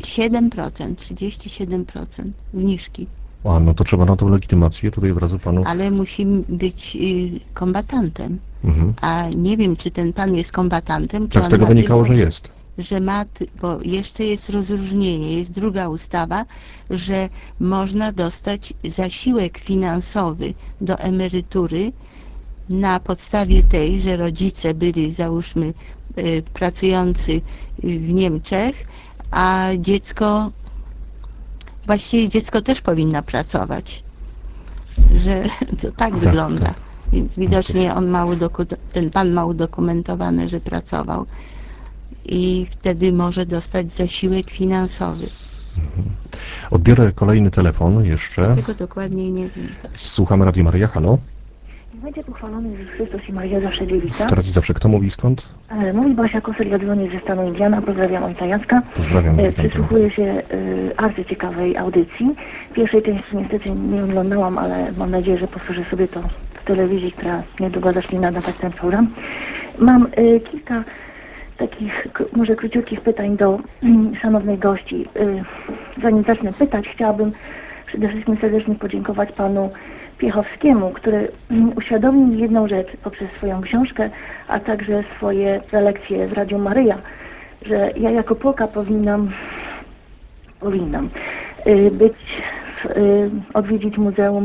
Speaker 6: 37% zniżki.
Speaker 4: A, no to trzeba na tą legitymację tutaj od razu panu...
Speaker 6: Ale musi być kombatantem. A nie wiem, czy ten pan jest kombatantem, czy
Speaker 4: tak, z tego wynikało, że jest.
Speaker 6: Że ma, bo jeszcze jest rozróżnienie, jest druga ustawa, że można dostać zasiłek finansowy do emerytury na podstawie tej, że rodzice byli, załóżmy, pracujący w Niemczech, a dziecko, właściwie dziecko też powinno pracować, że to tak wygląda. Tak. Więc widocznie on ten pan ma udokumentowane, że pracował i wtedy może dostać zasiłek finansowy.
Speaker 4: Odbiorę kolejny telefon jeszcze.
Speaker 6: Tego dokładnie nie wiem.
Speaker 4: Słuchamy Radio Maryja, halo?
Speaker 8: Będzie pochwalony Jezus Chrystus i Maria zawsze dziewica.
Speaker 4: Teraz i zawsze kto mówi skąd?
Speaker 8: Mówi Basia Kosel, ja dzwonię ze stanu Indiana. Pozdrawiam ojca Jacka.
Speaker 4: Pozdrawiam.
Speaker 8: Przysłuchuję się arcyciekawej audycji. Pierwszej części niestety nie oglądałam, ale mam nadzieję, że posłużę sobie to w telewizji, która niedługo zacznie nadawać ten program. Mam kilka takich może króciutkich pytań do szanownych gości. Zanim zacznę pytać, chciałabym przede wszystkim serdecznie podziękować panu Piechowskiemu, który uświadomił mi jedną rzecz poprzez swoją książkę, a także swoje prelekcje w Radiu Maryja, że ja jako Polka powinnam odwiedzić Muzeum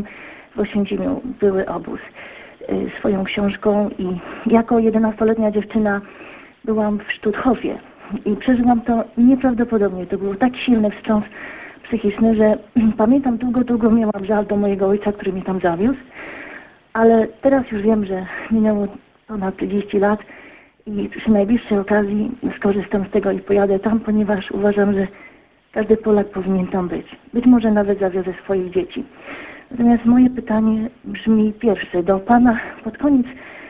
Speaker 8: w Oświęcimiu były obóz swoją książką i jako 11-letnia dziewczyna byłam w Stutthofie i przeżyłam to nieprawdopodobnie. To był tak silny wstrząs psychiczny, że pamiętam, długo miałam żal do mojego ojca, który mnie tam zawiózł, ale teraz już wiem, że minęło ponad 30 lat i przy najbliższej okazji skorzystam z tego i pojadę tam, ponieważ uważam, że każdy Polak powinien tam być. Być może nawet zawiozę swoich dzieci. Natomiast moje pytanie brzmi pierwsze do Pana pod koniec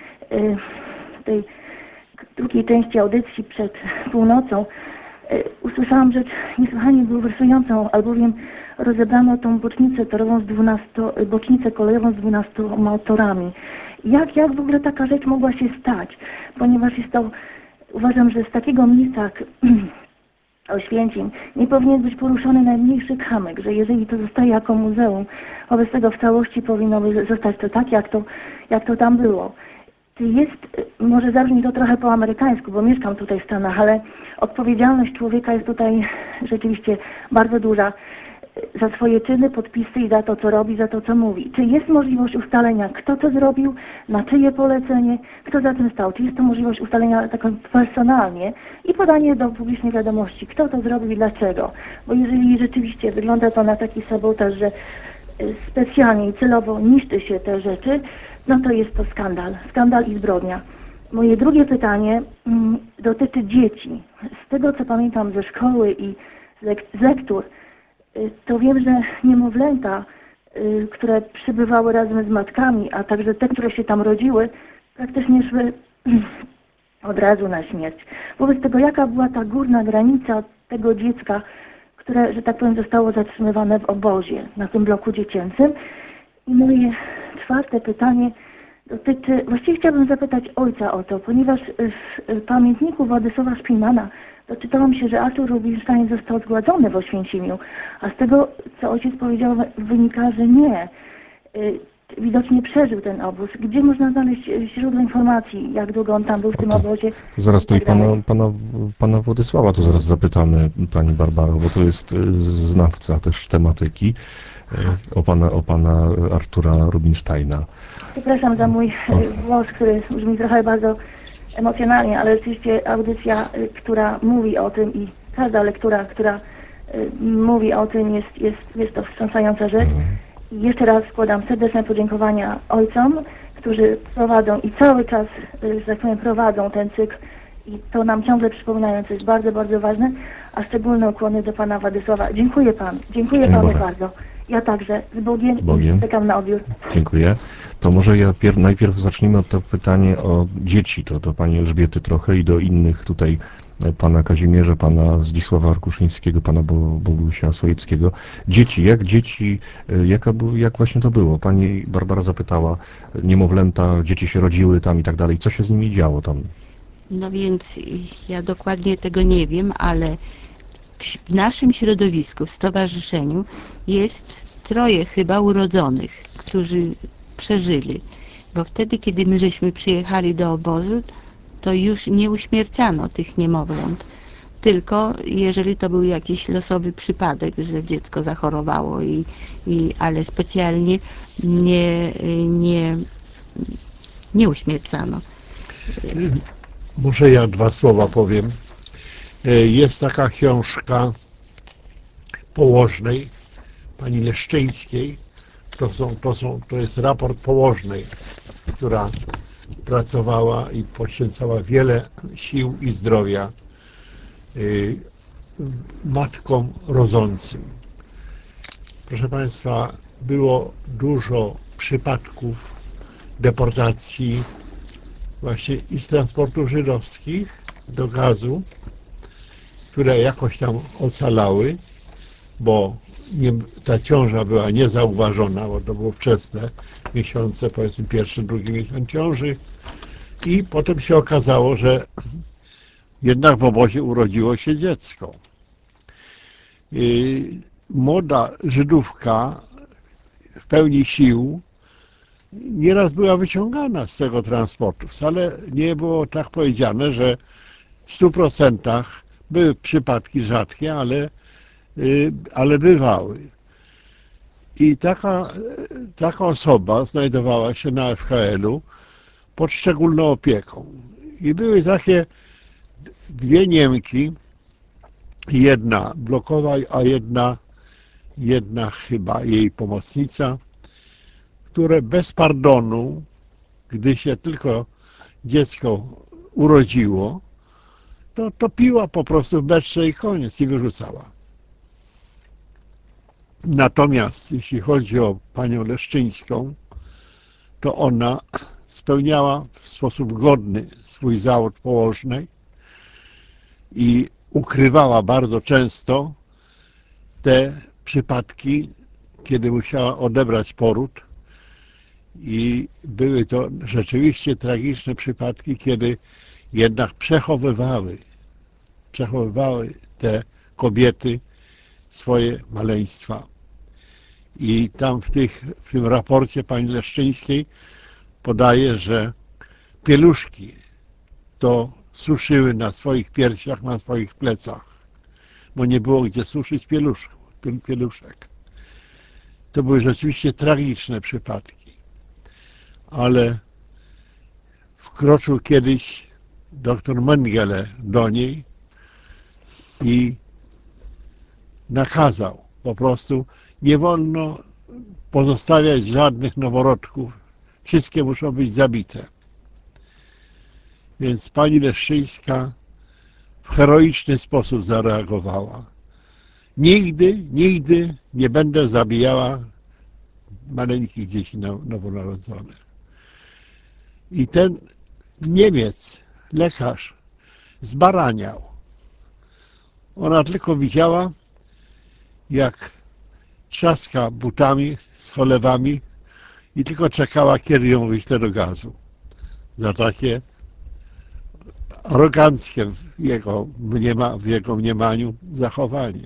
Speaker 8: tej drugiej części audycji przed północą. Usłyszałam rzecz niesłychanie bulwersującą, albowiem rozebrano tą bocznicę torową bocznicę kolejową z 12 torami. Jak w ogóle taka rzecz mogła się stać? Ponieważ jest to, uważam, że z takiego miejsca jak Oświęcim nie powinien być poruszony najmniejszy kamyk, że jeżeli to zostaje jako muzeum, wobec tego w całości powinno zostać to tak, jak to tam było. Może zabrzmi to trochę po amerykańsku, bo mieszkam tutaj w Stanach, ale odpowiedzialność człowieka jest tutaj rzeczywiście bardzo duża za swoje czyny, podpisy i za to, co robi, za to, co mówi. Czy jest możliwość ustalenia, kto to zrobił, na czyje polecenie, kto za tym stał? Czy jest to możliwość ustalenia tak personalnie i podanie do publicznej wiadomości, kto to zrobił i dlaczego? Bo jeżeli rzeczywiście wygląda to na taki sabotaż, że specjalnie i celowo niszczy się te rzeczy, no to jest to skandal i zbrodnia. Moje drugie pytanie dotyczy dzieci. Z tego, co pamiętam ze szkoły i z lektur, to wiem, że niemowlęta, które przybywały razem z matkami, a także te, które się tam rodziły, praktycznie szły od razu na śmierć. Wobec tego, jaka była ta górna granica tego dziecka, które, że tak powiem, zostało zatrzymywane w obozie, na tym bloku dziecięcym? I moje czwarte pytanie dotyczy, właściwie chciałabym zapytać ojca o to, ponieważ w pamiętniku Władysława Szpilmana doczytałam się, że Artur Rubinstein został zgładzony w Oświęcimiu, a z tego, co ojciec powiedział, wynika, że nie. Widocznie przeżył ten obóz. Gdzie można znaleźć źródło informacji, jak długo on tam był w tym obozie?
Speaker 4: To zaraz tutaj
Speaker 8: tak dalej?
Speaker 4: pana Władysława to zaraz zapytamy, pani Barbaro, bo to jest znawca też tematyki o pana Artura Rubinsteina.
Speaker 8: Przepraszam za mój głos, który brzmi trochę bardzo emocjonalnie, ale rzeczywiście audycja, która mówi o tym i każda lektura, która mówi o tym, jest to wstrząsająca rzecz. I jeszcze raz składam serdeczne podziękowania ojcom, którzy prowadzą i cały czas, że tak powiem, prowadzą ten cykl i to nam ciągle przypominają, co jest bardzo, bardzo ważne, a szczególne ukłony do pana Władysława. Dziękuję panu bardzo. Ja także z Bogiem i czekam na odbiór.
Speaker 4: Dziękuję. To może ja najpierw zacznijmy od to pytanie o dzieci, to do pani Elżbiety trochę i do innych tutaj, pana Kazimierza, pana Zdzisława Arkuszyńskiego, pana Bogusia Sojeckiego. Dzieci, jak właśnie to było? Pani Barbara zapytała, niemowlęta, dzieci się rodziły tam i tak dalej. Co się z nimi działo tam?
Speaker 6: No więc ja dokładnie tego nie wiem, ale w naszym środowisku, w stowarzyszeniu jest 3 chyba urodzonych, którzy przeżyli. Bo wtedy, kiedy my żeśmy przyjechali do obozu, to już nie uśmiercano tych niemowląt. Tylko jeżeli to był jakiś losowy przypadek, że dziecko zachorowało, ale specjalnie nie uśmiercano.
Speaker 9: Może ja 2 słowa powiem. Jest taka książka położnej pani Leszczyńskiej. To jest raport położnej, która pracowała i poświęcała wiele sił i zdrowia matkom rodzącym. Proszę Państwa, było dużo przypadków deportacji właśnie i z transportów żydowskich do gazu, które jakoś tam ocalały, bo ta ciąża była niezauważona, bo to było wczesne miesiące, powiedzmy 1., 2. miesiąc ciąży i potem się okazało, że jednak w obozie urodziło się dziecko. Młoda Żydówka w pełni sił nieraz była wyciągana z tego transportu. Wcale nie było tak powiedziane, że w 100% były przypadki rzadkie, ale bywały. I taka osoba znajdowała się na FHL-u pod szczególną opieką. I były takie dwie Niemki, jedna blokowa, a jedna chyba jej pomocnica, które bez pardonu, gdy się tylko dziecko urodziło, to topiła po prostu w beczce i koniec, i wyrzucała. Natomiast jeśli chodzi o panią Leszczyńską, to ona spełniała w sposób godny swój zawód położnej i ukrywała bardzo często te przypadki, kiedy musiała odebrać poród, i były to rzeczywiście tragiczne przypadki, kiedy jednak przechowywały te kobiety swoje maleństwa. I tam w tym raporcie pani Leszczyńskiej podaje, że pieluszki to suszyły na swoich piersiach, na swoich plecach, bo nie było gdzie suszyć pieluszek. To były rzeczywiście tragiczne przypadki, ale wkroczył kiedyś doktor Mengele do niej i nakazał po prostu: nie wolno pozostawiać żadnych noworodków, wszystkie muszą być zabite. Więc pani Leszczyńska w heroiczny sposób zareagowała. Nigdy nie będę zabijała maleńkich dzieci nowonarodzonych. I ten Niemiec, lekarz, zbaraniał. Ona tylko widziała, jak trzaska butami z cholewami, i tylko czekała, kiedy ją wyślę do gazu. Za takie aroganckie w jego mniemaniu zachowanie.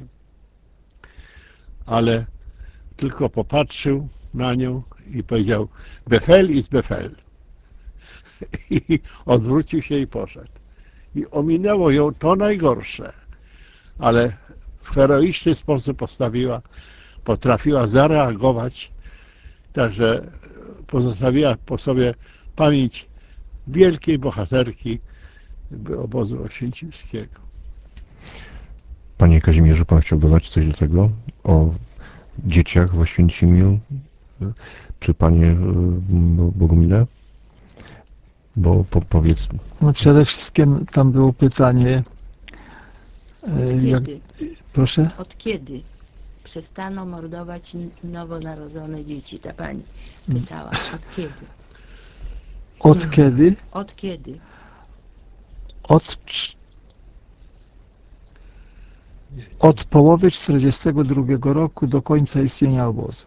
Speaker 9: Ale tylko popatrzył na nią i powiedział: Befehl ist Befehl. I odwrócił się i poszedł. I ominęło ją to najgorsze, ale w heroiczny sposób potrafiła zareagować, także pozostawiła po sobie pamięć wielkiej bohaterki obozu oświęcimskiego.
Speaker 4: Panie Kazimierzu, pan chciał dodać coś do tego o dzieciach w Oświęcimiu? Czy panie Bogumile? Bo powiedz...
Speaker 10: No przede wszystkim tam było pytanie, proszę?
Speaker 6: Od kiedy przestano mordować nowonarodzone dzieci? Ta pani pytała. Od kiedy?
Speaker 10: Od kiedy?
Speaker 6: Od kiedy?
Speaker 10: Od połowy 1942 roku do końca istnienia obozu.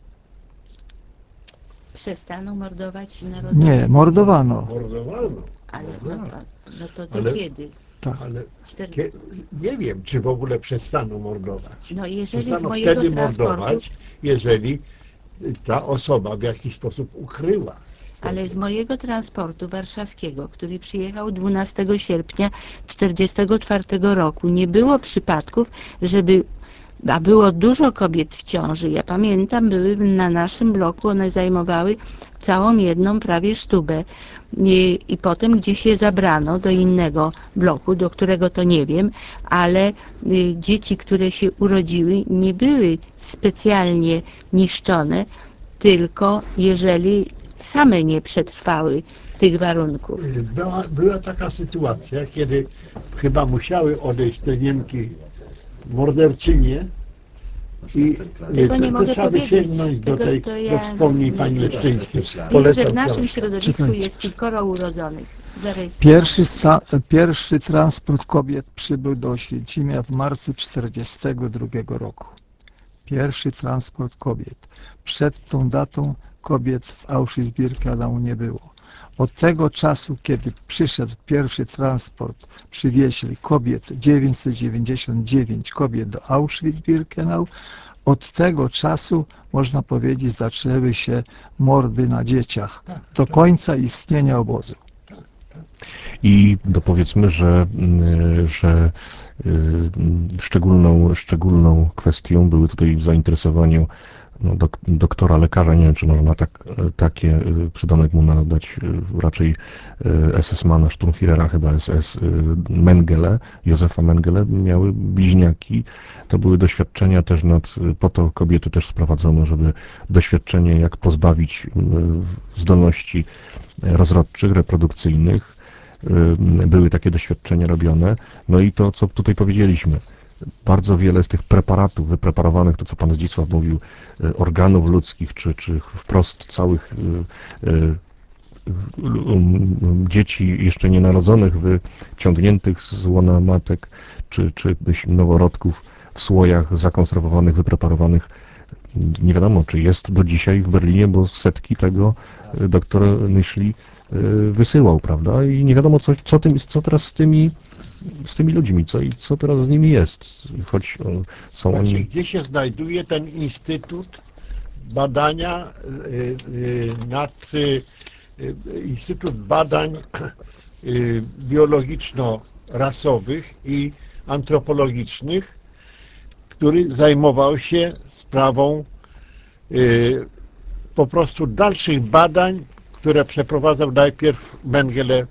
Speaker 6: Przestano mordować narodowe?
Speaker 10: Nie, mordowano.
Speaker 6: Ale no to do
Speaker 9: Ale-
Speaker 6: kiedy?
Speaker 10: Tak.
Speaker 9: Ale nie wiem, czy w ogóle przestaną mordować.
Speaker 6: No jeżeli z
Speaker 9: Przestaną
Speaker 6: mojego
Speaker 9: wtedy
Speaker 6: transportu,
Speaker 9: mordować, jeżeli ta osoba w jakiś sposób ukryła.
Speaker 6: ale z mojego transportu warszawskiego, który przyjechał 12 sierpnia 1944 roku, nie było przypadków, a było dużo kobiet w ciąży. Ja pamiętam, były na naszym bloku, one zajmowały całą jedną prawie sztubę. I potem gdzieś je zabrano do innego bloku, do którego to nie wiem, ale dzieci, które się urodziły, nie były specjalnie niszczone, tylko jeżeli same nie przetrwały tych warunków.
Speaker 9: Była taka sytuacja, kiedy chyba musiały odejść te Niemki morderczynie, i
Speaker 6: Tego nie
Speaker 9: to
Speaker 6: mogę
Speaker 9: trzeba by
Speaker 6: powiedzieć.
Speaker 9: sięgnąć
Speaker 6: Tego
Speaker 9: do
Speaker 6: to ja
Speaker 9: wspomnień
Speaker 6: nie
Speaker 9: pani
Speaker 6: wiem.
Speaker 9: Leszczyńskiej.
Speaker 6: Wiem, że
Speaker 9: Polecam
Speaker 6: w naszym
Speaker 9: książkę.
Speaker 6: środowisku
Speaker 10: Czekajcie.
Speaker 6: jest kilkoro urodzonych. Zarejestrowanych.
Speaker 10: Pierwszy transport kobiet przybył do Oświęcimia w marcu 1942 roku. Pierwszy transport kobiet. Przed tą datą kobiet w Auschwitz-Birkenau nie było. Od tego czasu, kiedy przyszedł pierwszy transport, przywieźli kobiet, 999 kobiet do Auschwitz-Birkenau, od tego czasu, można powiedzieć, zaczęły się mordy na dzieciach do końca istnienia obozu.
Speaker 4: I dopowiedzmy, że szczególną kwestią były tutaj w zainteresowaniu no, doktora lekarza, nie wiem, czy można taki przydomek mu nadać, raczej SS-mana Sturmführera, chyba SS Mengele, Józefa Mengele, miały bliźniaki. To były doświadczenia też po to kobiety też sprowadzono, żeby doświadczenie, jak pozbawić zdolności rozrodczych, reprodukcyjnych. Były takie doświadczenia robione. No i to, co tutaj powiedzieliśmy, bardzo wiele z tych preparatów wypreparowanych, to co pan Zdzisław mówił, organów ludzkich, czy wprost całych dzieci jeszcze nienarodzonych, wyciągniętych z łona matek, czy noworodków w słojach zakonserwowanych, wypreparowanych. Nie wiadomo, czy jest do dzisiaj w Berlinie, bo setki tego doktor Nyszly wysyłał, prawda? I nie wiadomo, co teraz z tymi ludźmi, co teraz z nimi jest, choć są
Speaker 9: Znaczy,
Speaker 4: oni...
Speaker 9: gdzie się znajduje ten instytut badania Instytut Badań Biologiczno-Rasowych i Antropologicznych, który zajmował się sprawą po prostu dalszych badań, które przeprowadzał najpierw Mengele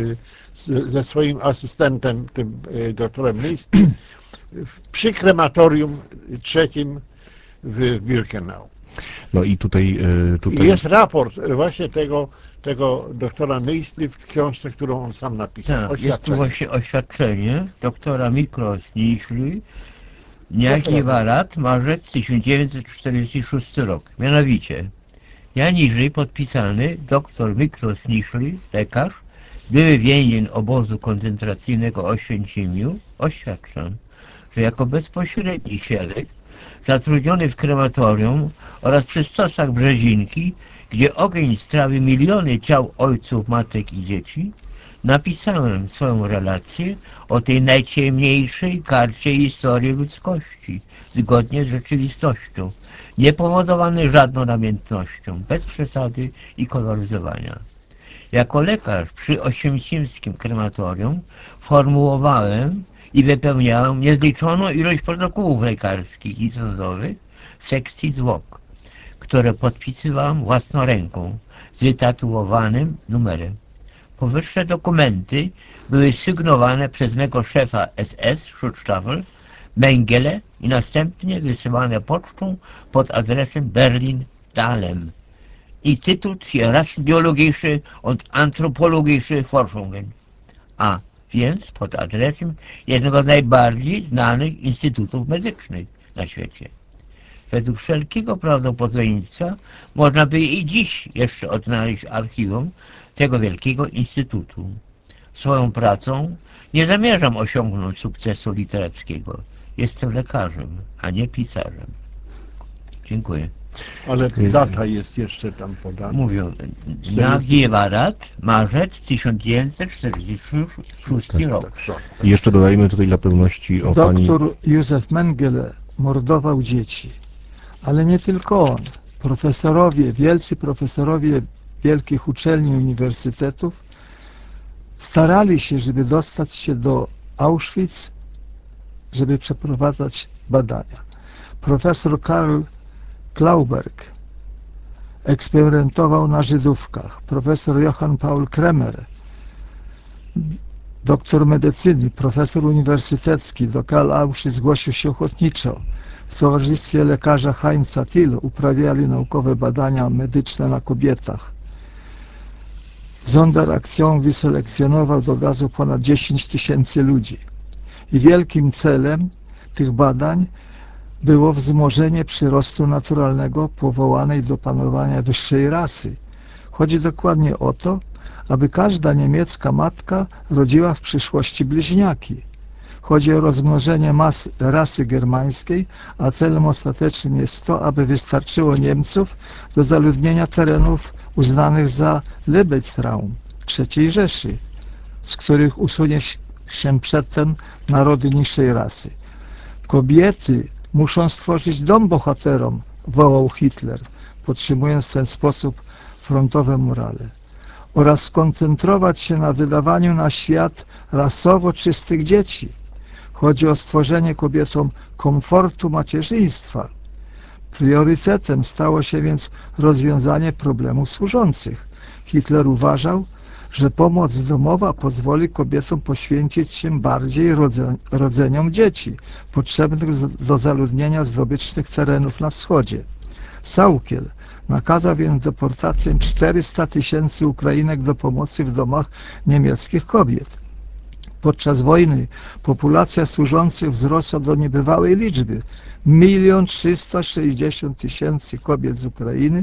Speaker 9: ze swoim asystentem, tym doktorem Nyszly, przy krematorium trzecim w Birkenau.
Speaker 4: No i tutaj...
Speaker 9: I jest raport właśnie tego doktora Nyszly w książce, którą on sam napisał.
Speaker 3: Tak, jest tu właśnie oświadczenie doktora Miklos Nyszly, Niagiewarat, marzec 1946 rok. Mianowicie, ja niżej podpisany dr Miklos Nyszly, lekarz, były więzień obozu koncentracyjnego w Oświęcimiu, oświadczam, że jako bezpośredni świadek zatrudniony w krematorium oraz przy stosach Brzezinki, gdzie ogień strawił miliony ciał ojców, matek i dzieci, napisałem swoją relację o tej najciemniejszej karcie historii ludzkości, zgodnie z rzeczywistością, niepowodowany żadną namiętnością, bez przesady i koloryzowania. Jako lekarz przy oświęcimskim krematorium formułowałem i wypełniałem niezliczoną ilość protokołów lekarskich i sądowych sekcji zwłok, które podpisywałem własnoręką z wytatuowanym numerem. Powyższe dokumenty były sygnowane przez mego szefa SS, Schutzstaffel, Mengele i następnie wysyłane pocztą pod adresem Berlin-Dahlem. I tytuł für Rassenbiologische und Anthropologische Forschungen, a więc pod adresem jednego z najbardziej znanych instytutów medycznych na świecie. Według wszelkiego prawdopodobieństwa można by i dziś jeszcze odnaleźć archiwum tego wielkiego instytutu. Swoją pracą nie zamierzam osiągnąć sukcesu literackiego. Jestem lekarzem, a nie pisarzem. Dziękuję.
Speaker 9: Ale data jest jeszcze tam podana.
Speaker 3: Mówią, Niagiewarat, marzec 1946 rok.
Speaker 4: I jeszcze dodajmy tutaj dla pewności o pani...
Speaker 10: Doktor Józef Mengele mordował dzieci, ale nie tylko on. Wielcy profesorowie wielkich uczelni i uniwersytetów starali się, żeby dostać się do Auschwitz, żeby przeprowadzać badania. Profesor Karl Klauberg eksperymentował na Żydówkach. Profesor Johann Paul Kremer, doktor medycyny, profesor uniwersytecki do Karl Auschwitz zgłosił się ochotniczo. W towarzystwie lekarza Heinza Thiel uprawiali naukowe badania medyczne na kobietach. Sonderaktion wyselekcjonował do gazu ponad 10 000 ludzi. I wielkim celem tych badań było wzmożenie przyrostu naturalnego powołanej do panowania wyższej rasy. Chodzi dokładnie o to, aby każda niemiecka matka rodziła w przyszłości bliźniaki. Chodzi o rozmnożenie rasy germańskiej, a celem ostatecznym jest to, aby wystarczyło Niemców do zaludnienia terenów uznanych za Lebensraum III Rzeszy, z których usunie się przedtem narody niższej rasy. Kobiety muszą stworzyć dom bohaterom, wołał Hitler, podtrzymując w ten sposób frontowe morale, oraz skoncentrować się na wydawaniu na świat rasowo czystych dzieci. Chodzi o stworzenie kobietom komfortu macierzyństwa. Priorytetem stało się więc rozwiązanie problemów służących. Hitler uważał, że pomoc domowa pozwoli kobietom poświęcić się bardziej rodzeniom dzieci, potrzebnych do zaludnienia zdobycznych terenów na wschodzie. Saukiel nakazał więc deportację 400 000 Ukrainek do pomocy w domach niemieckich kobiet. Podczas wojny populacja służących wzrosła do niebywałej liczby. 1 360 000 kobiet z Ukrainy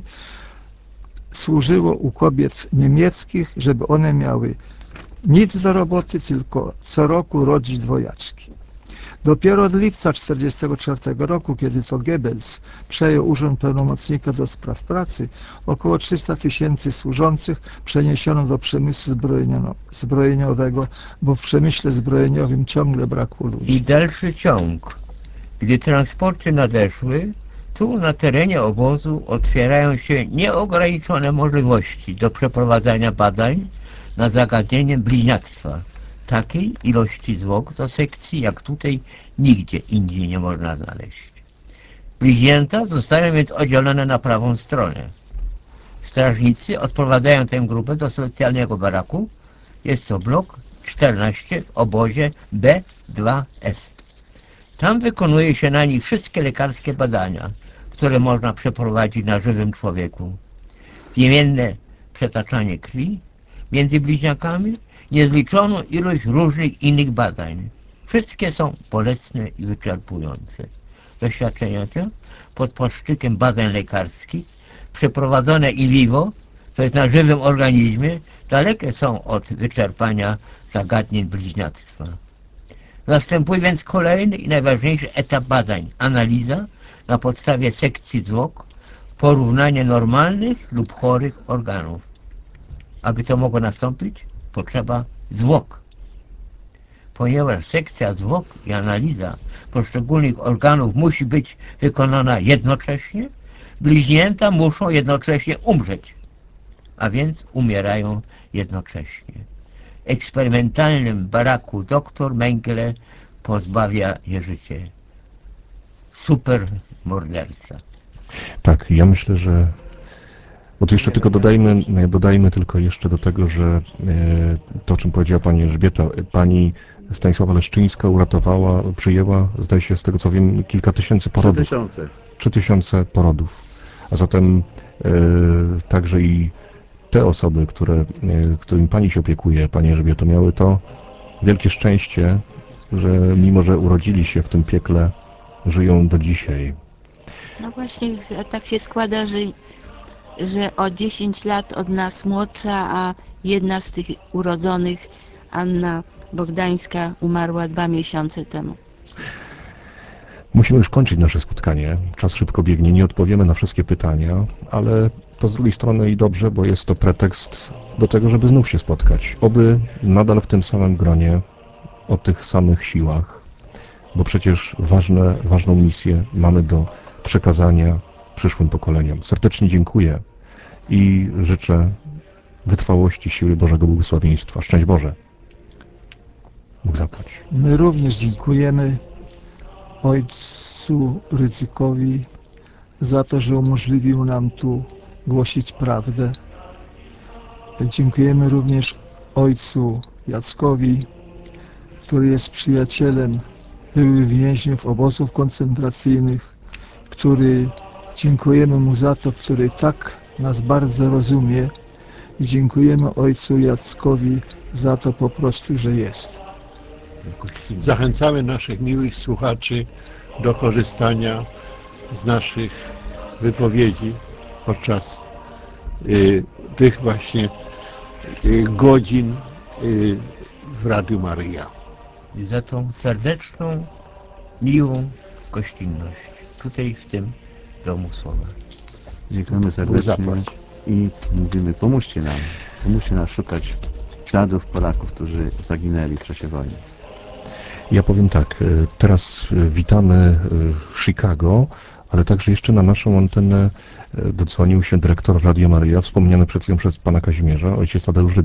Speaker 10: służyło u kobiet niemieckich, żeby one miały nic do roboty, tylko co roku rodzić dwojaczki. Dopiero od lipca 1944 roku, kiedy to Goebbels przejął urząd pełnomocnika do spraw pracy, około 300 000 służących przeniesiono do przemysłu zbrojeniowego, bo w przemyśle zbrojeniowym ciągle brakło ludzi.
Speaker 3: I dalszy ciąg. Gdy transporty nadeszły, tu na terenie obozu otwierają się nieograniczone możliwości do przeprowadzania badań nad zagadnieniem bliźniactwa. Takiej ilości zwłok do sekcji, jak tutaj, nigdzie indziej nie można znaleźć. Bliźnięta zostają więc oddzielone na prawą stronę. Strażnicy odprowadzają tę grupę do specjalnego baraku. Jest to blok 14 w obozie B2F. Tam wykonuje się na nich wszystkie lekarskie badania, które można przeprowadzić na żywym człowieku. Piemienne przetaczanie krwi między bliźniakami, niezliczoną ilość różnych innych badań. Wszystkie są bolesne i wyczerpujące. Doświadczenia te pod płaszczykiem badań lekarskich, przeprowadzone in vivo, to jest na żywym organizmie, dalekie są od wyczerpania zagadnień bliźniactwa. Następuje więc kolejny i najważniejszy etap badań. Analiza na podstawie sekcji zwłok, porównanie normalnych lub chorych organów. Aby to mogło nastąpić, potrzeba zwłok. Ponieważ sekcja zwłok i analiza poszczególnych organów musi być wykonana jednocześnie, bliźnięta muszą jednocześnie umrzeć, a więc umierają jednocześnie. W eksperymentalnym baraku dr Mengele pozbawia je życie. Super morderca.
Speaker 4: Tak, ja myślę, że... Bo to jeszcze tylko dodajmy tylko jeszcze do tego, że to, o czym powiedziała pani Elżbieta, pani Stanisława Leszczyńska przyjęła, zdaje się, z tego co wiem, kilka tysięcy porodów.
Speaker 5: 3000.
Speaker 4: 3000 porodów. A zatem także i te osoby, którymi pani się opiekuje, pani Elżbieto, miały to wielkie szczęście, że mimo, że urodzili się w tym piekle, żyją do dzisiaj.
Speaker 6: No właśnie, tak się składa, że o 10 lat od nas młodsza, a jedna z tych urodzonych, Anna Bogdańska, umarła 2 miesiące temu.
Speaker 4: Musimy już kończyć nasze spotkanie. Czas szybko biegnie, nie odpowiemy na wszystkie pytania, ale to z drugiej strony i dobrze, bo jest to pretekst do tego, żeby znów się spotkać. Oby nadal w tym samym gronie, o tych samych siłach, bo przecież ważną misję mamy do przekazania przyszłym pokoleniom. Serdecznie dziękuję i życzę wytrwałości, siły Bożego błogosławieństwa. Szczęść Boże. Bóg zapłać.
Speaker 10: My również dziękujemy ojcu Rydzykowi za to, że umożliwił nam tu głosić prawdę. Dziękujemy również ojcu Jackowi, który jest przyjacielem byłych więźniów obozów koncentracyjnych, dziękujemy mu za to, który tak nas bardzo rozumie i dziękujemy ojcu Jackowi za to po prostu, że jest.
Speaker 9: Zachęcamy naszych miłych słuchaczy do korzystania z naszych wypowiedzi podczas tych właśnie godzin w Radiu Maryja.
Speaker 3: I za tą serdeczną, miłą gościnność tutaj w tym Domu Słowa.
Speaker 5: Dziękujemy serdecznie i mówimy, pomóżcie nam szukać śladów Polaków, którzy zaginęli w czasie wojny.
Speaker 4: Ja powiem tak, teraz witamy w Chicago, ale także jeszcze na naszą antenę dodzwonił się dyrektor Radia Maryja, wspomniany przed chwilą przez pana Kazimierza, ojciec Tadeusz